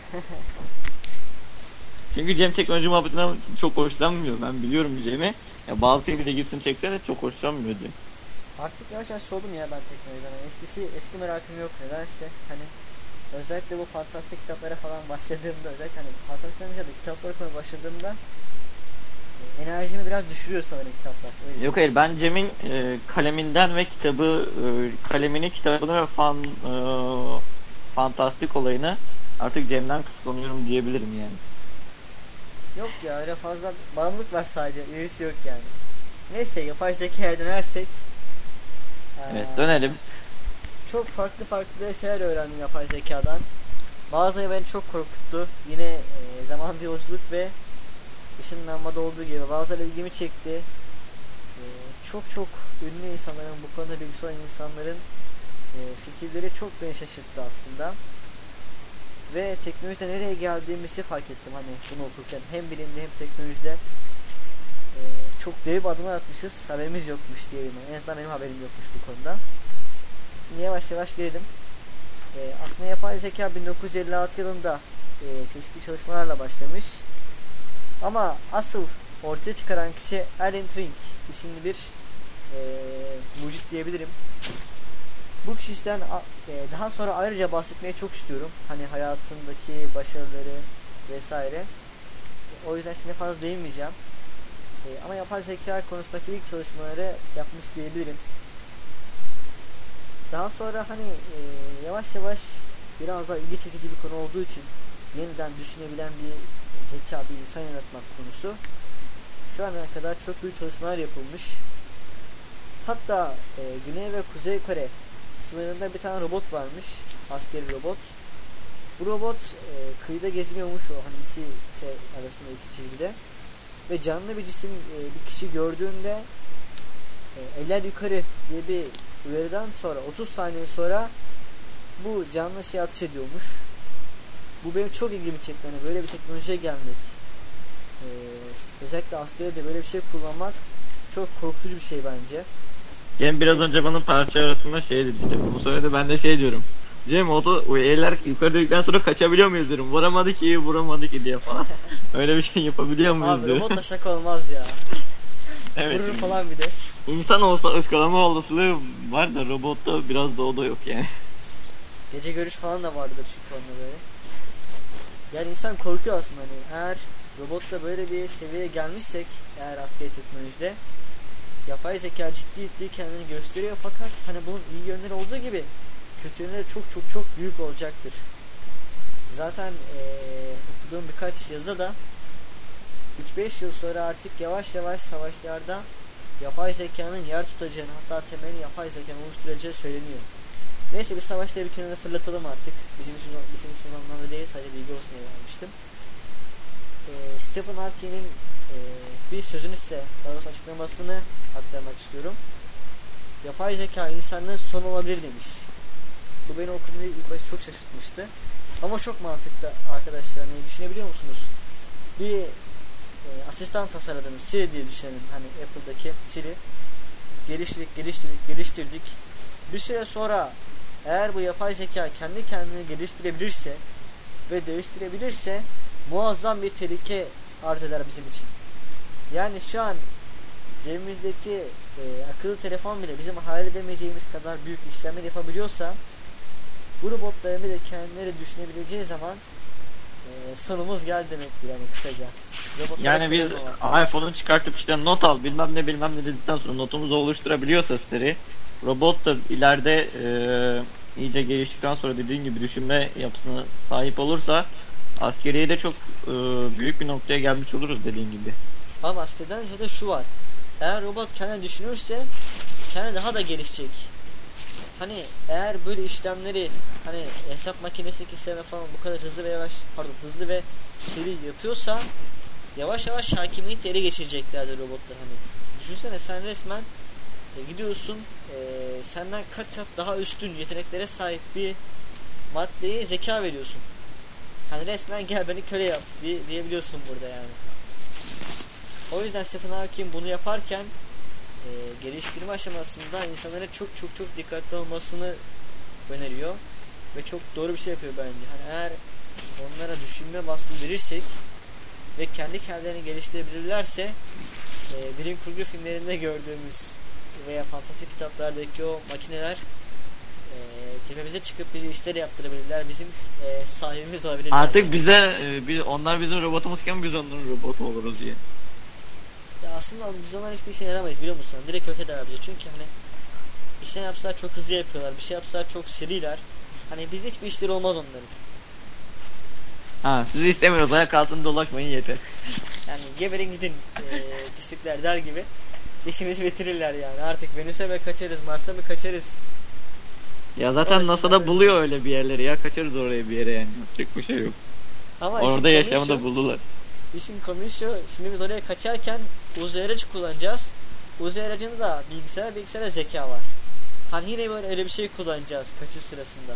Çünkü Cem teknoloji muhabbetinden çok hoşlanmıyor. Ben biliyorum Cem'i. Ya bazı şeyin ilgisini çekse de çok hoşlanmıyor Cem.
Artık yavaş yavaş soğudum ya ben teknolojiden. Yani eskisi eski merakım yok nedense. Hani özellikle bu fantastik kitaplara falan başladığımda, özellikle hani fantastik kitaplara kitaplara falan başladığımda e, enerjimi biraz düşürüyor sanırım kitaplar. Öyle.
Yok hayır, ben Cem'in e, kaleminden ve kitabı e, kalemini, kitabını ve fan e, fantastik olayını artık Cem'den kıskanıyorum diyebilirim yani.
Yok ya, öyle fazla bağımlılık var sadece, ilerisi yok yani. Neyse, yapay zekaya dönersek.
Evet,
Ee,
dönelim.
Çok farklı farklı şeyler öğrendim yapay zekadan. Bazıları beni çok korkuttu. Yine e, zaman bir yolculuk ve ışınlanmada olduğu gibi bazıları ilgimi çekti. E, çok çok ünlü insanların, bu konuda bilgisi olan insanların e, fikirleri çok beni şaşırttı aslında. Ve teknolojide nereye geldiğimizi fark ettim hani bunu okurken. Hem bilimde hem teknolojide e, çok dev adımlar atmışız. Haberimiz yokmuş diyelim. En azından benim haberim yokmuş bu konuda. Şimdi yavaş yavaş gelelim. E, aslında yapay zeka bin dokuz yüz elli altı yılında e, çeşitli çalışmalarla başlamış. Ama asıl ortaya çıkaran kişi Alan Turing isimli bir e, mucit diyebilirim. Bu kişiden e, daha sonra ayrıca bahsetmeyi çok istiyorum. Hani hayatındaki başarıları vesaire. E, o yüzden şimdi fazla değinmeyeceğim. E, ama yapay zeka konusundaki ilk çalışmaları yapmış diyebilirim. Daha sonra hani e, yavaş yavaş biraz daha ilgi çekici bir konu olduğu için yeniden düşünebilen bir zeka, bir insan yaratmak konusu şu ana kadar çok büyük çalışmalar yapılmış. Hatta e, Güney ve Kuzey Kore sınırında bir tane robot varmış, askeri robot. Bu robot e, kıyıda geziniyormuş, o hani iki şey arasında, iki çizgide. Ve canlı bir cisim e, bir kişi gördüğünde e, eller yukarı diye bir uyarıdan sonra otuz saniye sonra bu canlı şey atış ediyormuş. Bu benim çok ilgimi çekti. Yani böyle bir teknolojiye gelmek, e, özellikle askeride böyle bir şey kullanmak çok korkutucu bir şey bence.
Cem biraz önce bana parça arasında şey dedi işte. Bu söyledi, ben de şey diyorum. Cem o da o eller yukarı dedikten sonra kaçabiliyor muyuz diyorum. Vuramadı ki, vuramadı ki diye falan. Öyle bir şey yapabiliyor muyuz
Abi
diyor.
robotla şaka olmaz ya.
Evet.
Vurur falan bir de.
İnsan olsa ıskalama olasılığı var da robotta biraz da o da yok yani.
Gece görüş falan da vardır çünkü onda böyle. Yani insan korkuyor aslında hani eğer robotla böyle bir seviyeye gelmişsek, eğer askeri teknolojide yapay zeka ciddi ciddi kendini gösteriyor, fakat hani bunun iyi yönleri olduğu gibi kötü yönleri çok çok çok büyük olacaktır. Zaten ee, okuduğum birkaç yazıda da üç beş yıl sonra artık yavaş yavaş savaşlarda yapay zekanın yer tutacağını, hatta temelini yapay zekanın oluşturacağı söyleniyor. Neyse, bir savaşta bir kenara fırlatalım artık. Bizim için, bizim için anlamda değil, sadece bilgi olsun diye vermiştim. E, Stephen Hawking'in e, bir sözünü size, daha doğrusu açıklamasını aktarmak istiyorum. Yapay zeka insanlığın sonu olabilir demiş. Bu beni okuduğumda ilk başta çok şaşırtmıştı. Ama çok mantıklı arkadaşlar. Hani düşünebiliyor musunuz? Bir e, asistan tasarladınız, Siri diye düşünelim. Hani Apple'daki Siri. Geliştirdik, geliştirdik, geliştirdik. Bir süre sonra eğer bu yapay zeka kendi kendini geliştirebilirse ve değiştirebilirse muazzam bir tehlike arz eder bizim için. Yani şu an cebimizdeki e, akıllı telefon bile bizim hayal edemeyeceğimiz kadar büyük işlemler yapabiliyorsa, bu robotların bir de kendileri düşünebileceği zaman e, sonumuz geldi demektir yani kısaca. Robotlara
Yani biz iPhone'u çıkartıp işte not al bilmem ne bilmem ne dedikten sonra notumuzu oluşturabiliyorsa Siri, robot da ileride e, iyice geliştikten sonra dediğin gibi düşünme yapısına sahip olursa askeriye de çok e, büyük bir noktaya gelmiş oluruz dediğin gibi.
Ama askerden ziyade şu var. Eğer robot kendini düşünürse kendi daha da gelişecek. Hani eğer böyle işlemleri, hani hesap makinesi işleme falan bu kadar hızlı ve yavaş, pardon hızlı ve seri yapıyorsa yavaş yavaş hakimiyeti ele geçireceklerdir robotlar. Hani düşünsene, sen resmen e, gidiyorsun e, senden kat kat daha üstün yeteneklere sahip bir maddeye zeka veriyorsun. Hani resmen gel beni köle yap diye, diyebiliyorsun burada yani. O yüzden Stephen Hawking bunu yaparken e, geliştirme aşamasında insanlara çok çok çok dikkatli olmasını öneriyor. Ve çok doğru bir şey yapıyor bence. Hani eğer onlara düşünme vasfı verirsek ve kendi kendilerini geliştirebilirlerse e, bilim kurgu filmlerinde gördüğümüz veya fantastik kitaplardaki o makineler e, tepemize çıkıp bizi işler yaptırabilirler. Bizim e, sahibimiz olabilirler.
Artık bize e, biz, onlar bizim robotumuzken biz onların robotu oluruz diye.
Ya aslında biz onların hiçbir işe yaramayız biliyor musun? Direkt yok eder bizi. Çünkü hani işler yapsalar çok hızlı yapıyorlar. Bir şey yapsalar çok seriler. Hani bizde hiçbir işleri olmaz onların.
Ha, sizi istemiyoruz, ayak altında dolaşmayın yeter.
Yani geberin gidin e, pislikler der gibi işimizi bitirirler yani. Artık Venüs'e mi kaçarız, Mars'a mı kaçarız?
Ya zaten NASA'da buluyor öyle bir yerleri ya, kaçarız oraya bir yere yani. Yapacak bir şey yok.
Ama
Orada
işin
yaşamı
konusu
da buldular.
şu, işin konusu şu, şimdi biz oraya kaçarken uzay aracı kullanacağız. Uzay aracında da bilgisayar, bilgisayarda zeka var. Hani yine böyle öyle bir şey kullanacağız kaçış sırasında.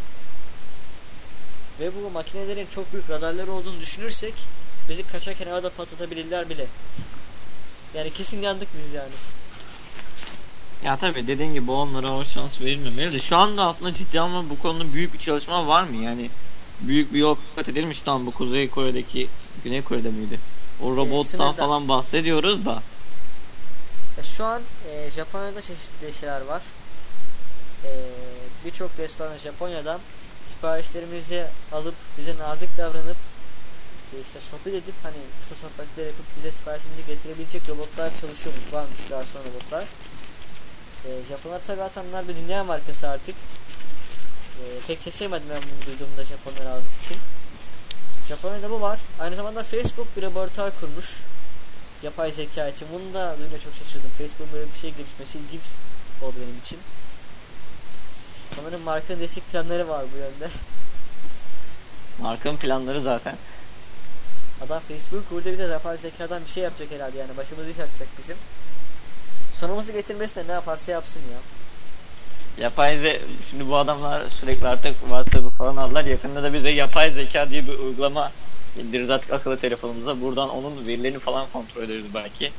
Ve bu makinelerin çok büyük radarları olduğunu düşünürsek bizi kaçarken havada patlatabilirler bile. Yani kesin yandık biz yani.
Ya tabii dediğin gibi onlara o şans verilmemeli de şu anda aslında ciddi ama bu konuda büyük bir çalışma var mı? Yani büyük bir yol kat edilmiş, tam bu Kuzey Kore'deki, Güney Kore'de miydi? O robottan
sınırda.
falan bahsediyoruz da.
Ya şu an e, Japonya'da çeşitli şeyler var. E, Birçok restoran Japonya'dan siparişlerimizi alıp bize nazik davranıp e, işte sohbet edip hani kısa sohbetler yapıp bize siparişimizi getirebilecek robotlar çalışıyormuş, varmış garson robotlar. E, Japonlar tabi atanlar bir dünya markası artık. E, pek şaşırmadım ben bunu duyduğumda Japonlar için. Japonya'da bu var. Aynı zamanda Facebook bir laboratuvar kurmuş yapay zeka için. Bunu da duyunca çok şaşırdım. Facebook'un böyle bir şey gelişmesi ilginç oldu benim için. Sanırım markanın değişik planları var bu yönde.
Markanın planları zaten.
Adam Facebook kurdu, bir de yapay zekadan bir şey yapacak herhalde yani. Başımızı iş açacak bizim. Sonumuzu getirmesi de ne yaparsa yapsın ya.
Yapay ze şimdi bu adamlar sürekli artık WhatsApp'ı falan aldılar. Yakında da bize yapay zeka diye bir uygulama indiririz artık akıllı telefonumuza. Buradan onun verilerini falan kontrol ederiz belki.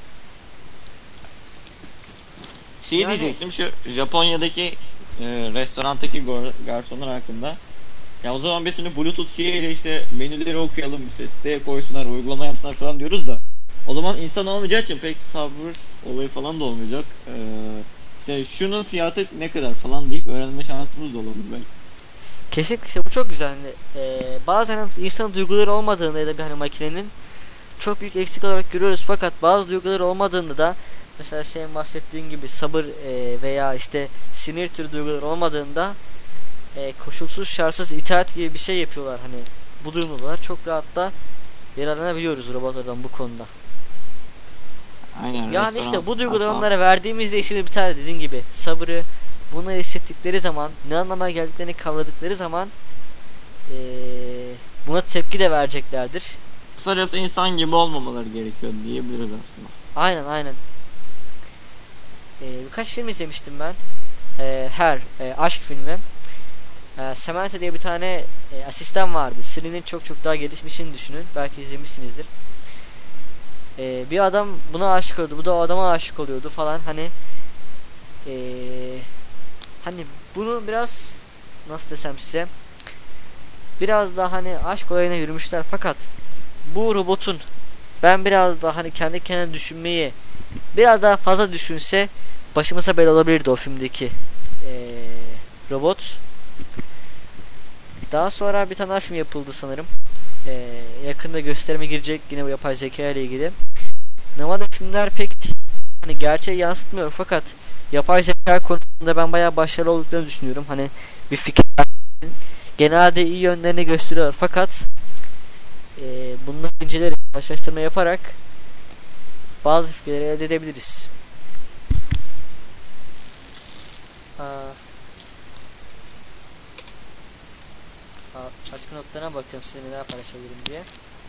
Şey
Yani-
diyecektim, şu Japonya'daki e, restorandaki garsonlar hakkında. Ya o zaman biz şimdi Bluetooth şeyiyle işte menüleri okuyalım, işte siteye koysunlar, uygulama yapsınlar falan diyoruz da. O zaman insan olmayacağı için pek sabır olayı falan da olmayacak. Ee, işte şunun fiyatı ne kadar falan deyip öğrenme şansımız da olabilir belki.
Kesinlikle işte bu çok güzel. Hani, e, bazen insanın duyguları olmadığında ya da bir hani makinenin çok büyük eksik olarak görüyoruz, fakat bazı duyguları olmadığında da mesela senin bahsettiğin gibi sabır e, veya işte sinir türü duygular olmadığında e, koşulsuz şartsız itaat gibi bir şey yapıyorlar. Hani bu durumda çok rahat da yararlanabiliyoruz robotlardan bu konuda.
Aynen.
Yani
restoran-
işte bu duyguları
Aha.
onlara verdiğimizde işimiz biter dediğin gibi. Sabrı, bunu hissettikleri zaman, ne anlamaya geldiklerini kavradıkları zaman ee, buna tepki de vereceklerdir.
Kısacası insan gibi olmamaları gerekiyor diyebiliriz aslında.
Aynen aynen. Ee, birkaç film izlemiştim ben. Ee, her e, aşk filmi. Ee, Samantha diye bir tane e, asistan vardı. Siri'nin çok çok daha gelişmişini düşünün. Belki izlemişsinizdir. Ee, bir adam buna aşık oldu, bu da o adama aşık oluyordu falan. Hani ee, hani bunu biraz nasıl desem size, biraz daha hani aşk olayına yürümüşler, fakat bu robotun ben biraz daha hani kendi kendine düşünmeyi biraz daha fazla düşünse başımıza bela olabilirdi o filmdeki ee, robot. Daha sonra bir tane daha film yapıldı sanırım. Ee, yakında gösterime girecek yine bu yapay zeka ile ilgili. Normalde filmler pek hani gerçeği yansıtmıyor, fakat yapay zeka konusunda ben bayağı başarılı olduklarını düşünüyorum. Hani bir fikir genelde iyi yönlerini gösteriyor, fakat e, bunları incelerek karşılaştırma yaparak bazı fikirleri elde edebiliriz. Aa, Aa, başka notlarına bakıyorum size neler paylaşabilirim diye.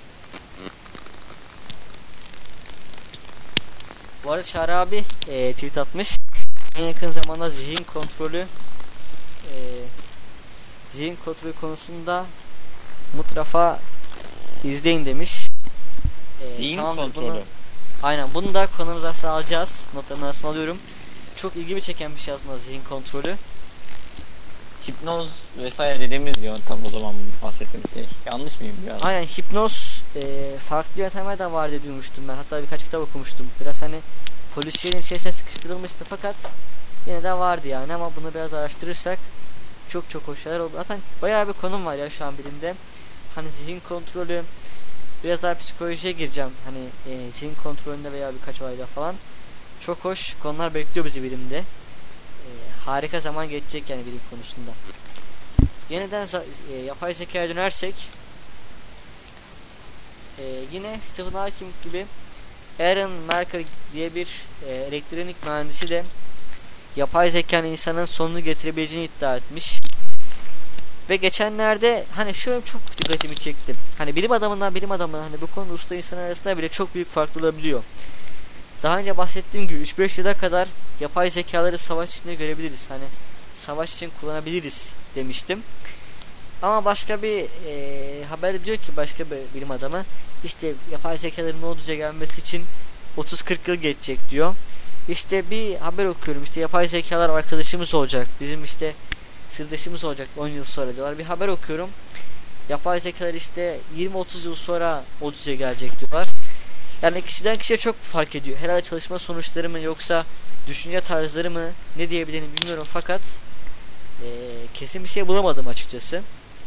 Bu arada Çağrı abi e, tweet atmış. En yakın zamanda zihin kontrolü e, zihin kontrolü konusunda mutlaka izleyin demiş. Ee,
Zihin
tamamdır,
kontrolü.
Bunu, aynen bunu da konumuza arasına alacağız. Notlarımın arasına alıyorum. Çok ilgimi çeken bir şey aslında zihin kontrolü.
Hipnoz vesaire dediğimiz yöntem o zaman bahsettiğimiz şey. Yanlış mıyım biraz?
Aynen, hipnoz e, farklı yöntemler de var diye duymuştum ben. Hatta birkaç kitap okumuştum. Biraz hani polislerin içerisine sıkıştırılmıştı fakat yine de vardı yani, ama bunu biraz araştırırsak çok çok hoş şeyler oldu. Zaten bayağı bir konum var ya şu an bilimde. Hani zihin kontrolü, biraz daha psikolojiye gireceğim. Hani e, zihin kontrolünde veya birkaç ayda falan. Çok hoş konular bekliyor bizi bilimde. E, harika zaman geçecek yani bilim konusunda. Yeniden e, yapay zekaya dönersek e, yine Stephen Hawking gibi Aaron Merker diye bir e, elektronik mühendisi de yapay zekanın insanın sonunu getirebileceğini iddia etmiş. Ve geçenlerde hani şöyle çok dikkatimi çekti. Hani bilim adamından bilim adamına, hani bu konuda usta insan arasında bile çok büyük fark olabiliyor. Daha önce bahsettiğim gibi üç beş yıla kadar yapay zekaları savaş içinde görebiliriz. Hani savaş için kullanabiliriz demiştim. Ama başka bir e, haber diyor ki, başka bir bilim adamı işte yapay zekaların o düzeye gelmesi için otuz kırk yıl geçecek diyor. İşte bir haber okuyorum, işte yapay zekalar arkadaşımız olacak, bizim işte sırdaşımız olacak on yıl sonra diyorlar. Bir haber okuyorum, yapay zekalar işte yirmi otuz yıl sonra o düzeye gelecek diyorlar. Yani kişiden kişiye çok fark ediyor. Herhalde çalışma sonuçları mı yoksa düşünce tarzları mı, ne diyebilirim bilmiyorum fakat e, kesin bir şey bulamadım açıkçası.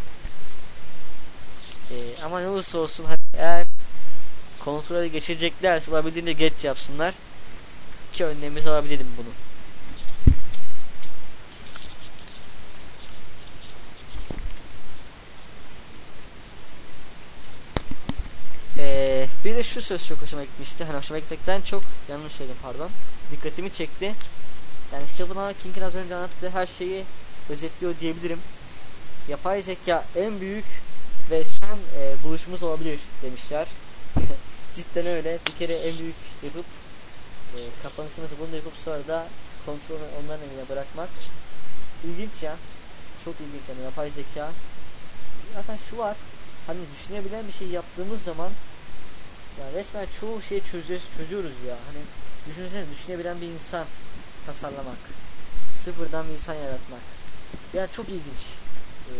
E, ama ne olursa olsun hani eğer kontrolü geçireceklerse olabildiğince geç yapsınlar ki önlemimizi alabilelim bunu. Ee, bir de şu söz çok hoşuma gitmişti. Hani hoşuma gitmekten çok yanlış söyledim, pardon. Dikkatimi çekti. Yani Stephen Hawking'in az önce anlattığı her şeyi özetliyor diyebilirim. Yapay zeka en büyük ve son e, buluşumuz olabilir demişler. Cidden öyle. Bir kere en büyük yapıp e, kapanışımızı bunu da yapıp sonra da kontrolü onların eline bırakmak. İlginç ya. Çok ilginç yani yapay zeka. Zaten şu var. Hani düşünebilen bir şey yaptığımız zaman ya resmen çoğu şeyi çözüyoruz, çözüyoruz ya. Hani düşünsene, düşünebilen bir insan tasarlamak. Sıfırdan bir insan yaratmak. Yani çok ilginç. Ee,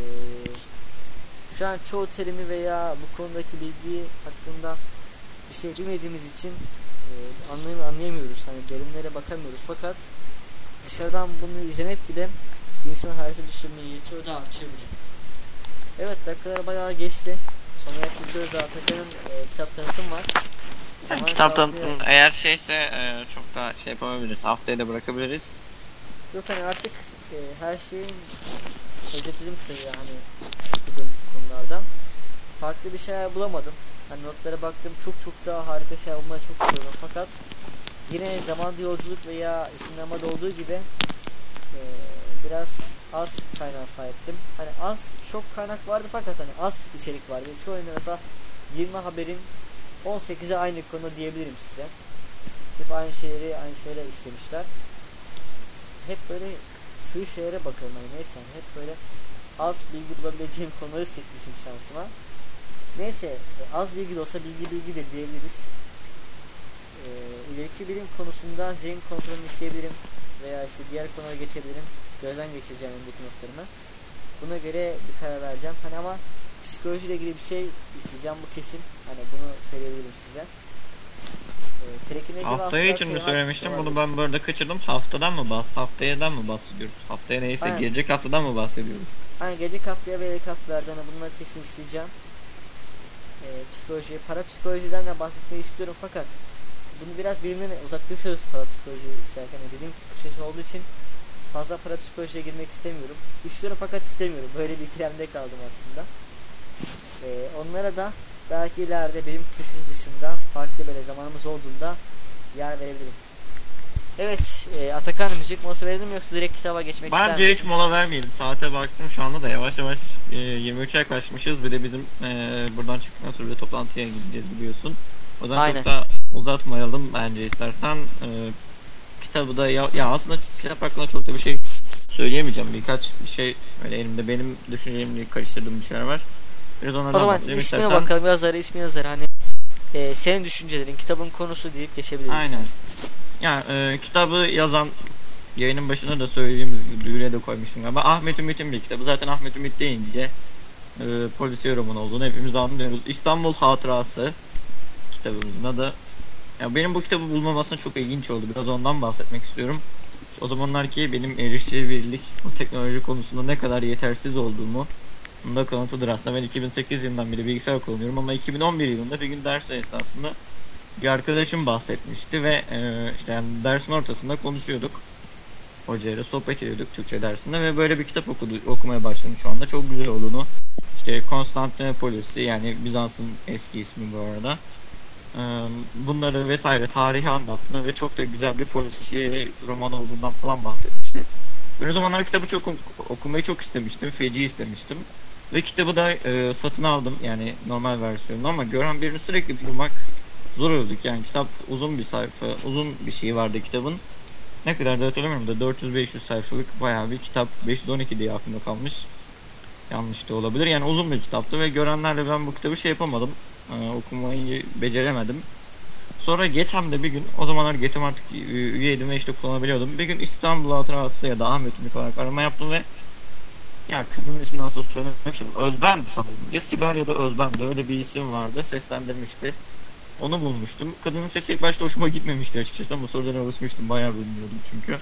şu an çoğu terimi veya bu konudaki bilgiyi hakkında bir şey bilmediğimiz için e, anlay anlayamıyoruz. Hani derinlere bakamıyoruz. Fakat dışarıdan bunu izlemek bile insanın hayata düşürmeyi yetiyor da artıyor bile. Evet, dakikalar bayağı geçti. Sonra yaklaşıyoruz da Atakan'ın e, kitap tanıtım var.
Yani kitap tanıtım eğer şeyse e, çok daha şey yapabiliriz. Haftaya da bırakabiliriz.
Yok hani artık e, her şeyin özetledim kısaca hani okuduğum konulardan. Farklı bir şeyler bulamadım. Hani notlara baktım, çok çok daha harika şeyler bulmaya çok istiyorum. Fakat yine zamanda yolculuk veya sinemada olduğu gibi e, biraz az kaynağa sahiptim. Hani az, çok kaynak vardı fakat hani az içerik vardı. Çoğunluğunda mesela yirmi haberin on sekize aynı konu diyebilirim size. Hep aynı şeyleri aynı şeyleri işlemişler. Hep böyle sığ şeylere bakıyorum hani, neyse yani hep böyle az bilgi bulabileceğim konuları seçmişim şansıma. Neyse, az bilgi de olsa bilgi bilgidir diyebiliriz. Ee, ileriki bilim konusunda zihin kontrolünü işleyebilirim veya işte diğer konulara geçebilirim. Gözden geçireceğim öndeki notlarımı. Buna göre bir karar vereceğim. Hani ama psikolojiyle ilgili bir şey isteyeceğim, bu kesin. Hani bunu söyleyebilirim size. Ee,
Haftaya için mi söylemiştim? Bunu ben böyle kaçırdım. Haftadan mı bahs? Haftayadan mı bahsediyoruz? Haftaya neyse, aynen, gelecek haftadan mı bahsediyoruz?
Aynen, gelecek haftaya ve gelecek haftalardan bunları kesin isteyeceğim. Ee, psikoloji, parapsikolojiden de bahsetmeyi istiyorum fakat bunu biraz bilimden uzaklaşıyoruz parapsikoloji isterken. Yani bilim köşesi olduğu için fazla parapsikolojiye girmek istemiyorum. İstiyorum fakat istemiyorum. Böyle bir ikilemde kaldım aslında. Ee, onlara da belki ileride bilim köşesi dışında farklı böyle zamanımız olduğunda yer verebilirim. Evet, e, Atakan, müzik molası verelim mi yoksa direkt kitaba geçmek ister misin?
Bence hiç mola vermeyelim. Saate baktım şu anda da yavaş yavaş e, yirmi üçe yaklaşmışız. Bir de bizim e, buradan çıktıktan sonra bir toplantıya gideceğiz biliyorsun. O yüzden
aynen,
çok da uzatmayalım bence istersen. E, kitabı da ya, ya aslında kitap hakkında çok da bir şey söyleyemeyeceğim. Birkaç bir şey öyle elimde benim düşüncelerimle karıştırdığım bir şeyler var. Biraz onlardan
O zaman
bahsedeyim
ismine
istersen.
bakalım, yazarı ismi yazar hani e, senin düşüncelerin, kitabın konusu deyip geçebiliriz.
Aynen. Yani e, kitabı yazan, yayının başında da söylediğimiz gibi duyuruya da koymuştum galiba, Ahmet Ümit'in bir kitabı. Zaten Ahmet Ümit deyince e, polisiye roman olduğunu hepimiz anlıyoruz. İstanbul Hatırası kitabımızın adı. Ya benim bu kitabı bulmam aslında çok ilginç oldu. Biraz ondan bahsetmek istiyorum. O zamanlar ki benim erişilebilirlik, bu teknoloji konusunda ne kadar yetersiz olduğumu bunda kanıtıdır aslında. Ben iki bin sekiz yılından beri bilgisayar kullanıyorum ama iki bin on bir yılında bir gün ders esnasında bir arkadaşım bahsetmişti ve e, işte yani dersin ortasında konuşuyorduk. Hocayla sohbet ediyorduk Türkçe dersinde ve böyle bir kitap okudu, okumaya başladım şu anda. Çok güzel olduğunu. İşte Konstantinopolis'i, yani Bizans'ın eski ismi bu arada. E, bunları vesaire tarihi anlattığını ve çok da güzel bir polisiye roman olduğundan falan bahsetmişti. Ben o zamanlar kitabı çok okumayı çok istemiştim. Feci istemiştim. Ve kitabı da e, satın aldım. Yani normal versiyonunu, ama gören birini sürekli bulmak zor olduk. Yani kitap uzun bir sayfa, uzun bir şey vardı kitabın. Ne kadar da hatırlamıyorum da dört yüz beş yüz sayfalık bayağı bir kitap. beş yüz on iki diye aklımda kalmış. Yanlış da olabilir. Yani uzun bir kitaptı ve görenlerle ben bu kitabı şey yapamadım. E, okumayı beceremedim. Sonra Getem'de bir gün, o zamanlar Getem artık üyeydim ve işte kullanabiliyordum. Bir gün İstanbul Hatırası ya da Ahmet Ümit olarak arama yaptım ve ya kızın ismini nasıl söylemişim, Özben'di sanırım. Ya Sibel ya da Özben'di, öyle bir isim vardı, seslendirmişti. Onu bulmuştum. Kadının sesi ilk başta hoşuma gitmemişti açıkçası ama sonradan alışmıştım, bayağı bilmiyordum çünkü.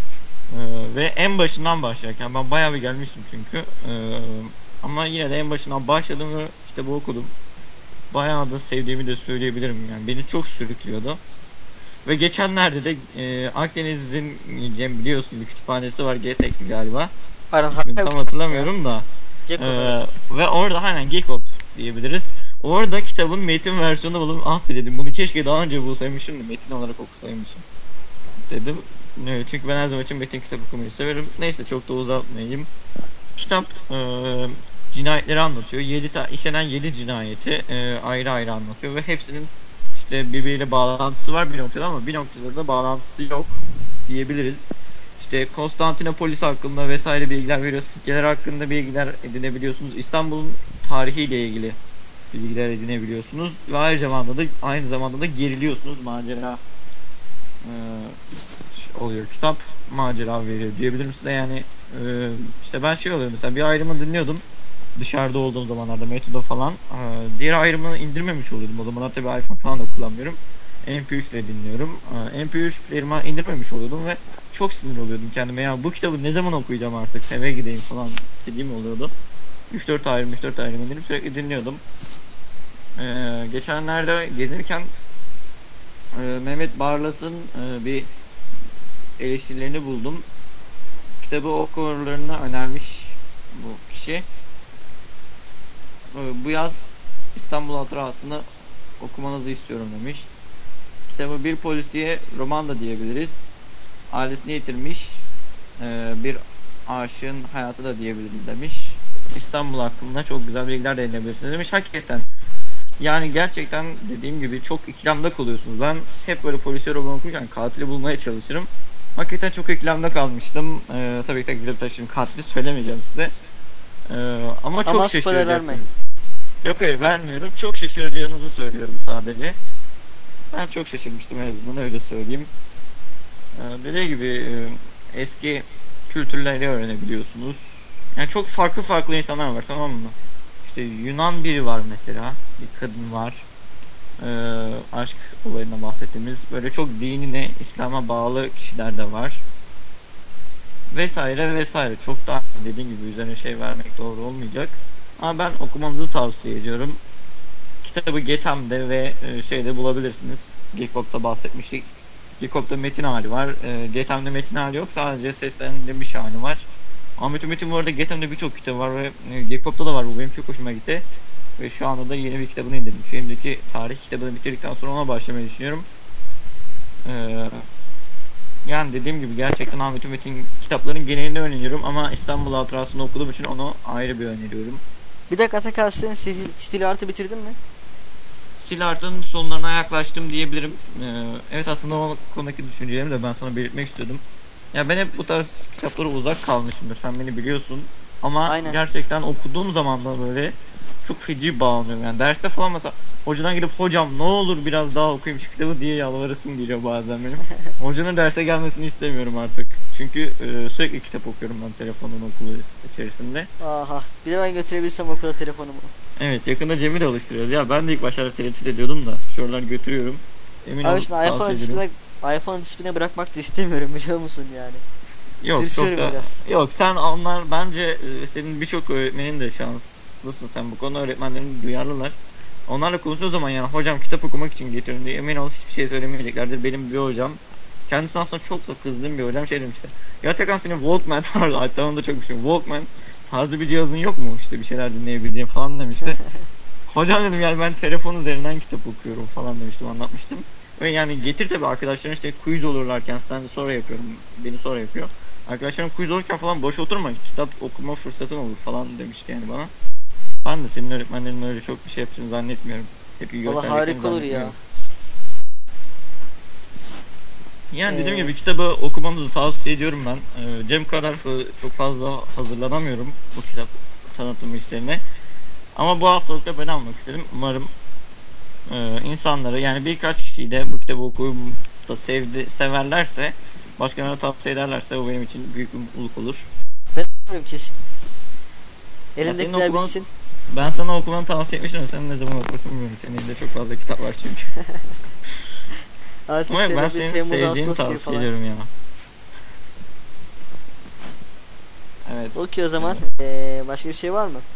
Ee, ve en başından başlarken ben bayağı bir gelmiştim çünkü. Ee, ama yine de en başından başladım ve kitabı okudum. Bayağı da sevdiğimi de söyleyebilirim, yani beni çok sürüklüyordu. Ve geçenlerde de e, Akdeniz'in, Cem biliyorsun, bir kütüphanesi var, G S E K'li galiba.
Aynen,
İsmini tam hatırlamıyorum da.
Gekop,
Ee, ve orada aynen Gekop diyebiliriz. Orada kitabın metin versiyonu buldum. Ah be dedim, bunu keşke daha önce bulsaymışım da metin olarak okusaymışım dedim. Evet, çünkü ben her zaman için metin kitap okumayı severim. Neyse, çok da uzatmayayım. Kitap e, cinayetleri anlatıyor. yedi ta işlenen yedi cinayeti e, ayrı ayrı anlatıyor ve hepsinin işte birbiriyle bağlantısı var bir noktada, ama bir noktada da bağlantısı yok diyebiliriz. İşte Konstantinopolis hakkında vesaire bilgiler veriyor. Sikkeler hakkında bilgiler edinebiliyorsunuz. İstanbul'un tarihiyle ilgili bilgiler edinebiliyorsunuz. Ve aynı zamanda da aynı zamanda da geriliyorsunuz. Macera e, oluyor kitap. Macera veriyor diyebilirim size. Yani e, işte ben şey oluyor, mesela bir ayrımı dinliyordum dışarıda olduğum zamanlarda, Metoda falan. E, diğer ayrımını indirmemiş oluyordum. O zamanlar tabii iPhone falan da kullanmıyorum. M P üç ile dinliyorum. E, M P üç player'ıma indirmemiş oluyordum ve çok sinir oluyordum kendime. Ya bu kitabı ne zaman okuyacağım artık, eve gideyim falan dediğim oluyordu. üç dört ayrım üç dört ayrım indirip sürekli dinliyordum. Ee, geçenlerde gelirken e, Mehmet Barlas'ın e, bir eleştirilerini buldum. Kitabı okurlarına önermiş bu kişi. E, bu yaz İstanbul Hatırası'nı okumanızı istiyorum demiş. Kitabı bir polisiye roman da diyebiliriz. Ailesini yitirmiş e, bir aşığın hayatı da diyebiliriz demiş. İstanbul hakkında çok güzel bilgiler de edinebilirsiniz demiş. Hakikaten yani gerçekten dediğim gibi çok ikilemde kalıyorsunuz. Ben hep böyle polisiye roman okurken katili bulmaya çalışırım. Hakikaten çok ikilemde kalmıştım. Ee, tabii ki gidip taşıyım, katili söylemeyeceğim size. Ee, ama çok
ama spoiler vermeyin.
Yok hayır, vermiyorum. Çok şaşıracağınızı söylüyorum sadece. Ben çok şaşırmıştım, en azından öyle söyleyeyim. Ee, dediğim gibi e, eski kültürleri öğrenebiliyorsunuz. Yani çok farklı farklı insanlar var, tamam mı? İşte Yunan biri var mesela, bir kadın var. Ee, aşk olayından bahsettiğimiz, böyle çok dinine, İslam'a bağlı kişiler de var. Vesaire vesaire. Çok da dediğim gibi üzerine şey vermek doğru olmayacak. Ama ben okumanızı tavsiye ediyorum. Kitabı Getem'de ve e, şeyde bulabilirsiniz. Gekop'ta bahsetmiştik. Gekop'ta metin hali var. E, Getem'de metin hali yok. Sadece seslendirilmiş hali var. Ahmet Ümit'in bu arada Getem'de birçok kitabı var ve e, Gekop'ta da var. Bu benim çok hoşuma gitti. Ve şu anda da yeni bir kitabını indirdim. Şu elimdeki tarih kitabını bitirdikten sonra ona başlamayı düşünüyorum. Eee Yani dediğim gibi gerçekten Ahmet Ümit'in kitaplarının genelini öneriyorum ama İstanbul Hatırası'nı okuduğum için onu ayrı bir öneriyorum.
Bir dakika Atakan, sen stil, stil artı bitirdin mi?
Stil Art'ın sonlarına yaklaştım diyebilirim. Ee, evet, aslında o konudaki düşüncelerimi de ben sana belirtmek istiyordum. Ya ben hep bu tarz kitaplara uzak kalmışımdır. Sen beni biliyorsun. Ama
Aynen.
gerçekten okuduğum zaman da böyle çok feci bağlanıyorum. Yani derste falan mesela hocadan gidip hocam ne olur biraz daha okuyayım şu kitabı diye yalvarasım geliyor bazen benim. Hocanın derse gelmesini istemiyorum artık. Çünkü e, sürekli kitap okuyorum ben telefonun okulu içerisinde.
Aha. Bir de ben götürebilsem okula telefonumu.
Evet, yakında Cem'i de alıştırıyoruz. Ya ben de ilk başlarda tereddüt ediyordum da şu aralar götürüyorum. Emin
Abi
ol,
şimdi
tavsiye
iPhone
ederim.
disipline, iPhone disipline bırakmak da istemiyorum biliyor musun yani.
Yok çok
tırsıyorum
da,
biraz.
yok sen onlar bence e, senin birçok öğretmenin de şanslısın sen bu konuda, öğretmenlerin duyarlılar. Onlarla konuştuğu zaman yani hocam kitap okumak için getiriyorum diye emin ol hiçbir şey söylemeyeceklerdir. Benim bir hocam kendisine aslında çok da kızdığım bir hocam şey demişti. Ya Tekan senin Walkman tarzı, hatta onu da çok düşünüyorum. Walkman tarzı bir cihazın yok mu işte bir şeyler dinleyebileceğim falan demişti. Hocam dedim yani ben telefon üzerinden kitap okuyorum falan demiştim, anlatmıştım. Ve yani getir tabi arkadaşların işte quiz olurlarken sen sonra yapıyorum, beni sonra yapıyor. Arkadaşlarım quiz olurken falan boş oturma kitap okuma fırsatın olur falan demişti yani bana. Ben de senin öğretmenlerin öyle çok bir şey yaptığını zannetmiyorum. Hep iyi
Valla
gösterdiklerini
harika olur ya.
zannetmiyorum. Yani dediğim
Ee,
gibi kitabı okumanızı tavsiye ediyorum ben. Ee, Cem kadar fa- çok fazla hazırlanamıyorum bu kitap tanıtım işlerine. Ama bu haftalıkta ben almak istedim. Umarım e, insanları yani birkaç kişiyi de bu kitabı okuyup da sevdi, severlerse, başkalarına tavsiye ederlerse o benim için büyük bir mutluluk olur.
Ben okuyorum kesin.
senin
Elimdekiler
okuman-
bitsin.
Ben sana okumanı tavsiye etmiştim ama sen ne zaman okursun bilmiyorum. Senin elinde çok fazla kitap var çünkü.
Artık
Ama ben
şöyle bir
senin
Temmuz
sevdiğini
Ağustos gibi
tavsiye
falan.
ediyorum ya. Evet.
Okey o zaman. Ee, başka bir şey var mı?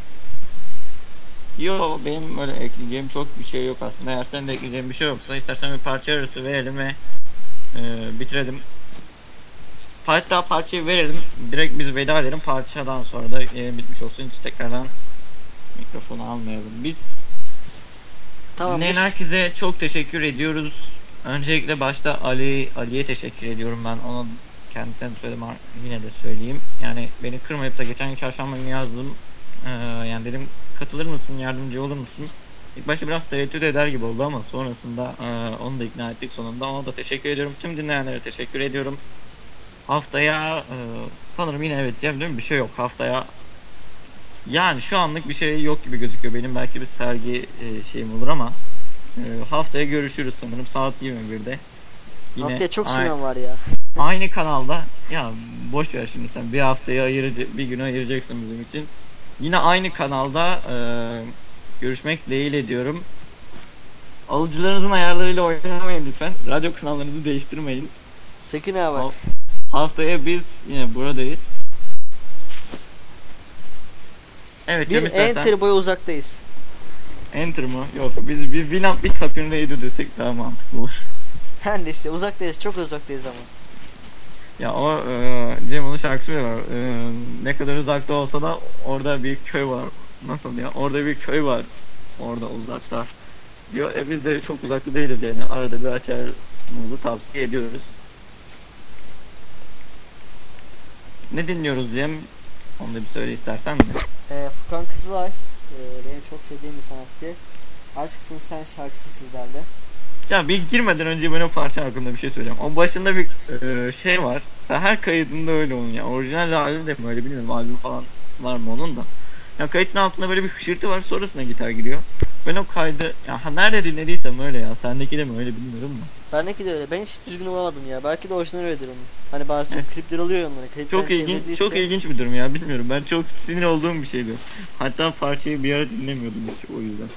Yo benim öyle ekleyeceğim çok bir şey yok aslında. Eğer senin de ekleyeceğin bir şey yoksa istersen bir parça arası verelim ve e, bitirelim. Hatta parçayı verelim. Direkt biz veda edelim. Parçadan sonra da e, bitmiş olsun. Hiç tekrardan mikrofonu almayalım. Biz
Tamamdır.
dinleyen herkese çok teşekkür ediyoruz. Öncelikle başta Ali Ali'ye teşekkür ediyorum ben. Ona kendisine de söyledim yine de söyleyeyim. Yani beni kırmayıp da geçen gün çarşamba günü yazdım. Ee, yani dedim katılır mısın, yardımcı olur musun? İlk başta biraz tereddüt eder gibi oldu ama sonrasında e, onu da ikna ettik sonunda. Ona da teşekkür ediyorum. Tüm dinleyenlere teşekkür ediyorum. Haftaya e, sanırım yine evet Cem değil mi? Bir şey yok haftaya. Yani şu anlık bir şey yok gibi gözüküyor. Benim belki bir sergi e, şeyim olur ama e, haftaya görüşürüz sanırım saat yirmi birde. Yine
Haftaya çok
ay-
sınav var ya.
aynı kanalda. Ya boş ver şimdi sen bir haftaya ayırıcı bir gün ayıracaksın bizim için. Yine aynı kanalda e, görüşmek dileğiyle diyorum. Alıcılarınızın ayarlarıyla oynamayın lütfen. Radyo kanallarınızı değiştirmeyin.
Sakın ha bak.
Haftaya biz yine buradayız. Evet,
Bir
Cem istersen
enter boyu uzaktayız.
enter mı? Yok, biz bir Winamp bir tapin raid'i desek daha mantıklı olur.
Her neyse uzaktayız. Çok uzaktayız ama.
Ya o e, Cem onun şarkısı bile var. E, ne kadar uzakta olsa da orada bir köy var. Nasıl ya? Orada bir köy var. Orada uzakta. Diyor, e, biz de çok uzakta değiliz yani. Arada bir açarımızı tavsiye ediyoruz. Ne dinliyoruz Cem? Onu da bir söyle istersen de.
Ee, Furkan Kızılay. Ee, benim çok sevdiğim bir sanatçı. Aşksın Sen şarkısı sizlerle.
Ya bir girmeden önce ben o parça hakkında bir şey söyleyeceğim. O başında bir e, şey var. Sen her kaydında öyle onun ya. Orijinal halde de mi öyle bilmiyorum. Albüm falan var mı onun da. Ya kayıtın altında böyle bir hışırtı var. Sonrasında gitar giriyor. Ben o kaydı ya ha, nerede dinlediysem öyle ya. Sendeki de mi öyle bilmiyorum da.
Bendeki de öyle. Ben hiç düzgün bulamadım ya. Belki de orijinal öyledir onun. Hani bazı çok
Evet.
klipler oluyor ya onların. Klipler
Çok ilginç, çok ilginç bir durum ya. Bilmiyorum. Ben çok sinir olduğum bir şeydi. Hatta parçayı bir ara dinlemiyordum hiç o yüzden.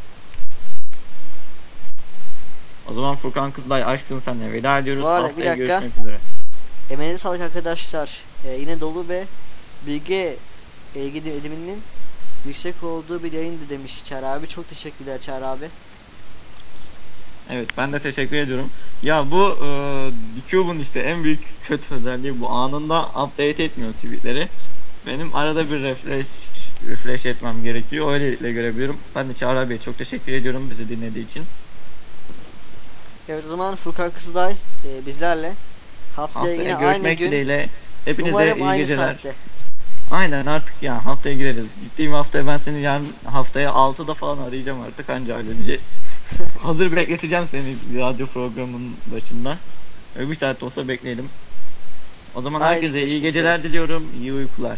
O zaman Furkan Kızılay Aşkın Senle veda ediyoruz.
Bu arada bir
Haftaya
dakika.
görüşmek üzere.
Emeğine sağlık arkadaşlar. Ee, yine dolu ve bilgi ilgi ediminin yüksek olduğu bir yayındı demiş Çağrı abi. Çok teşekkürler Çağrı abi.
Evet, ben de teşekkür ediyorum. Ya bu e, Cube'un işte en büyük kötü özelliği bu, anında update etmiyor tweetleri. Benim arada bir refresh refresh etmem gerekiyor. Öylelikle görebiliyorum. Ben de Çağrı Bey'e çok teşekkür ediyorum bizi dinlediği için.
Evet o zaman Furkan Kızılay e, bizlerle. Haftaya
Haftaya
yine aynı
görüşmek
gün.
dileğiyle. Hepinize
Umarım
iyi
aynı
geceler.
saatte.
Aynen, artık ya haftaya gireriz. Ciddiyim, haftaya ben seni yarın haftaya altıda falan arayacağım artık, anca halledeceğiz. Hazır bekleteceğim seni radyo programının başında. Öyle bir saat olsa bekleyelim. O zaman
Haydi,
herkese iyi
görüşmek
geceler diliyorum. İyi uykular.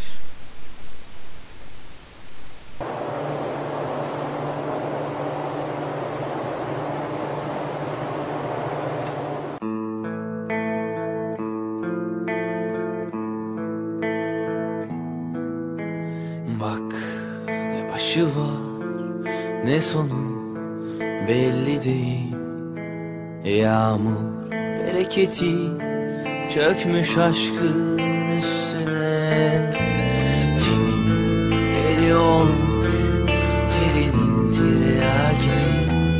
Bak ne başı var ne sonu belli değil. Yağmur bereketi çökmüş aşkın üstüne. Tenim deli olmuş terinin tiryakisi.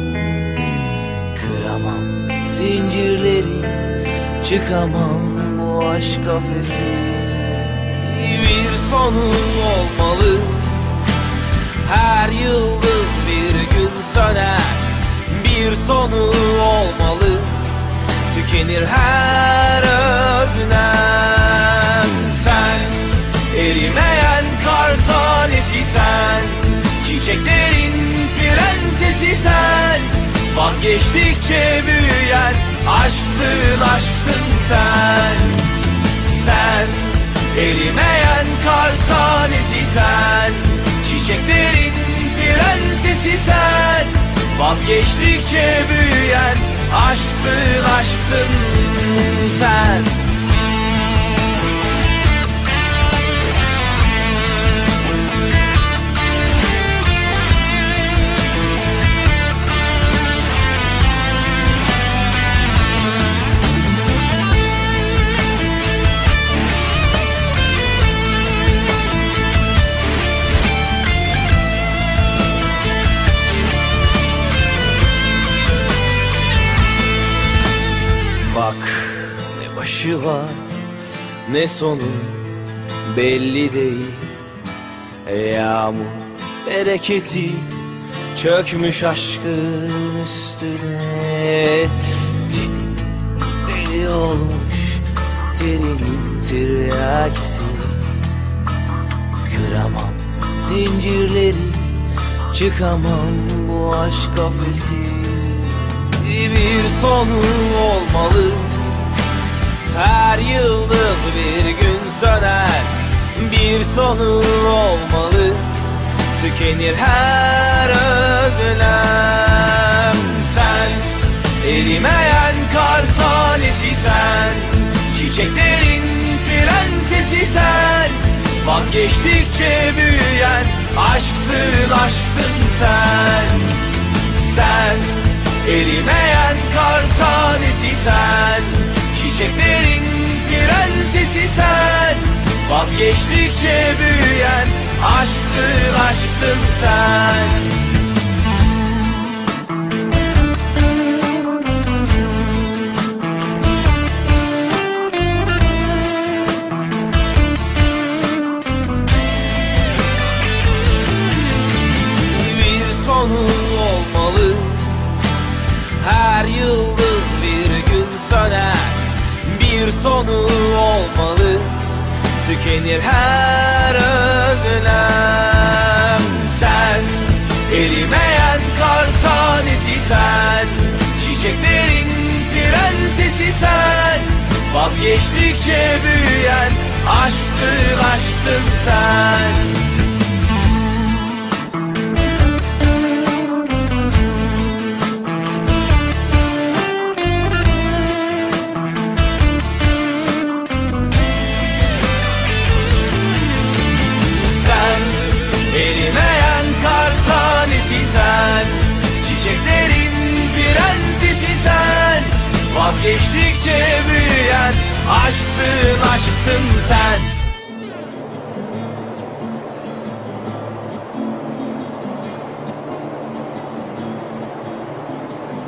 Kıramam zincirleri, çıkamam bu aşk kafesi. Bir sonu olmalı, her yıldız bir gün söner. Bir sonu olmalı, tükenir her özlem. Sen erimeyen kar tanesi sen, çiçeklerin prensesi sen. Vazgeçtikçe büyüyen aşksın aşksın sen. Sen erimeyen kar tanesi sen, çiçeklerin prensesi sen. Vazgeçtikçe büyüyen aşksın aşksın sen. Bak ne başı var ne sonu belli değil. Yağmur bereketi çökmüş aşkın üstüne. Tenim deli olmuş terinin tiryakisi. Kıramam zincirleri, çıkamam bu aşk kafesi. Bir sonu olmalı, her yıldız bir gün söner. Bir sonu olmalı, tükenir her özlem. Sen erimeyen kar tanesi sen, çiçeklerin prensesi sen. Vazgeçtikçe büyüyen aşksın aşksın sen. Sen erimeyen kar tanesi sen, çiçeklerin prensesi sen. Vazgeçtikçe büyüyen aşksın aşksın sen. Bir sonu olmalı, her yıldız bir gün söner. Bir sonu olmalı, tükenir her özlem. Sen erimeyen kar tanesi sen, çiçeklerin prensesi sen. Vazgeçtikçe büyüyen aşksın aşksın sen. Sen, çiçeklerin prensesi sen. Vazgeçtikçe büyüyen aşksın aşksın sen.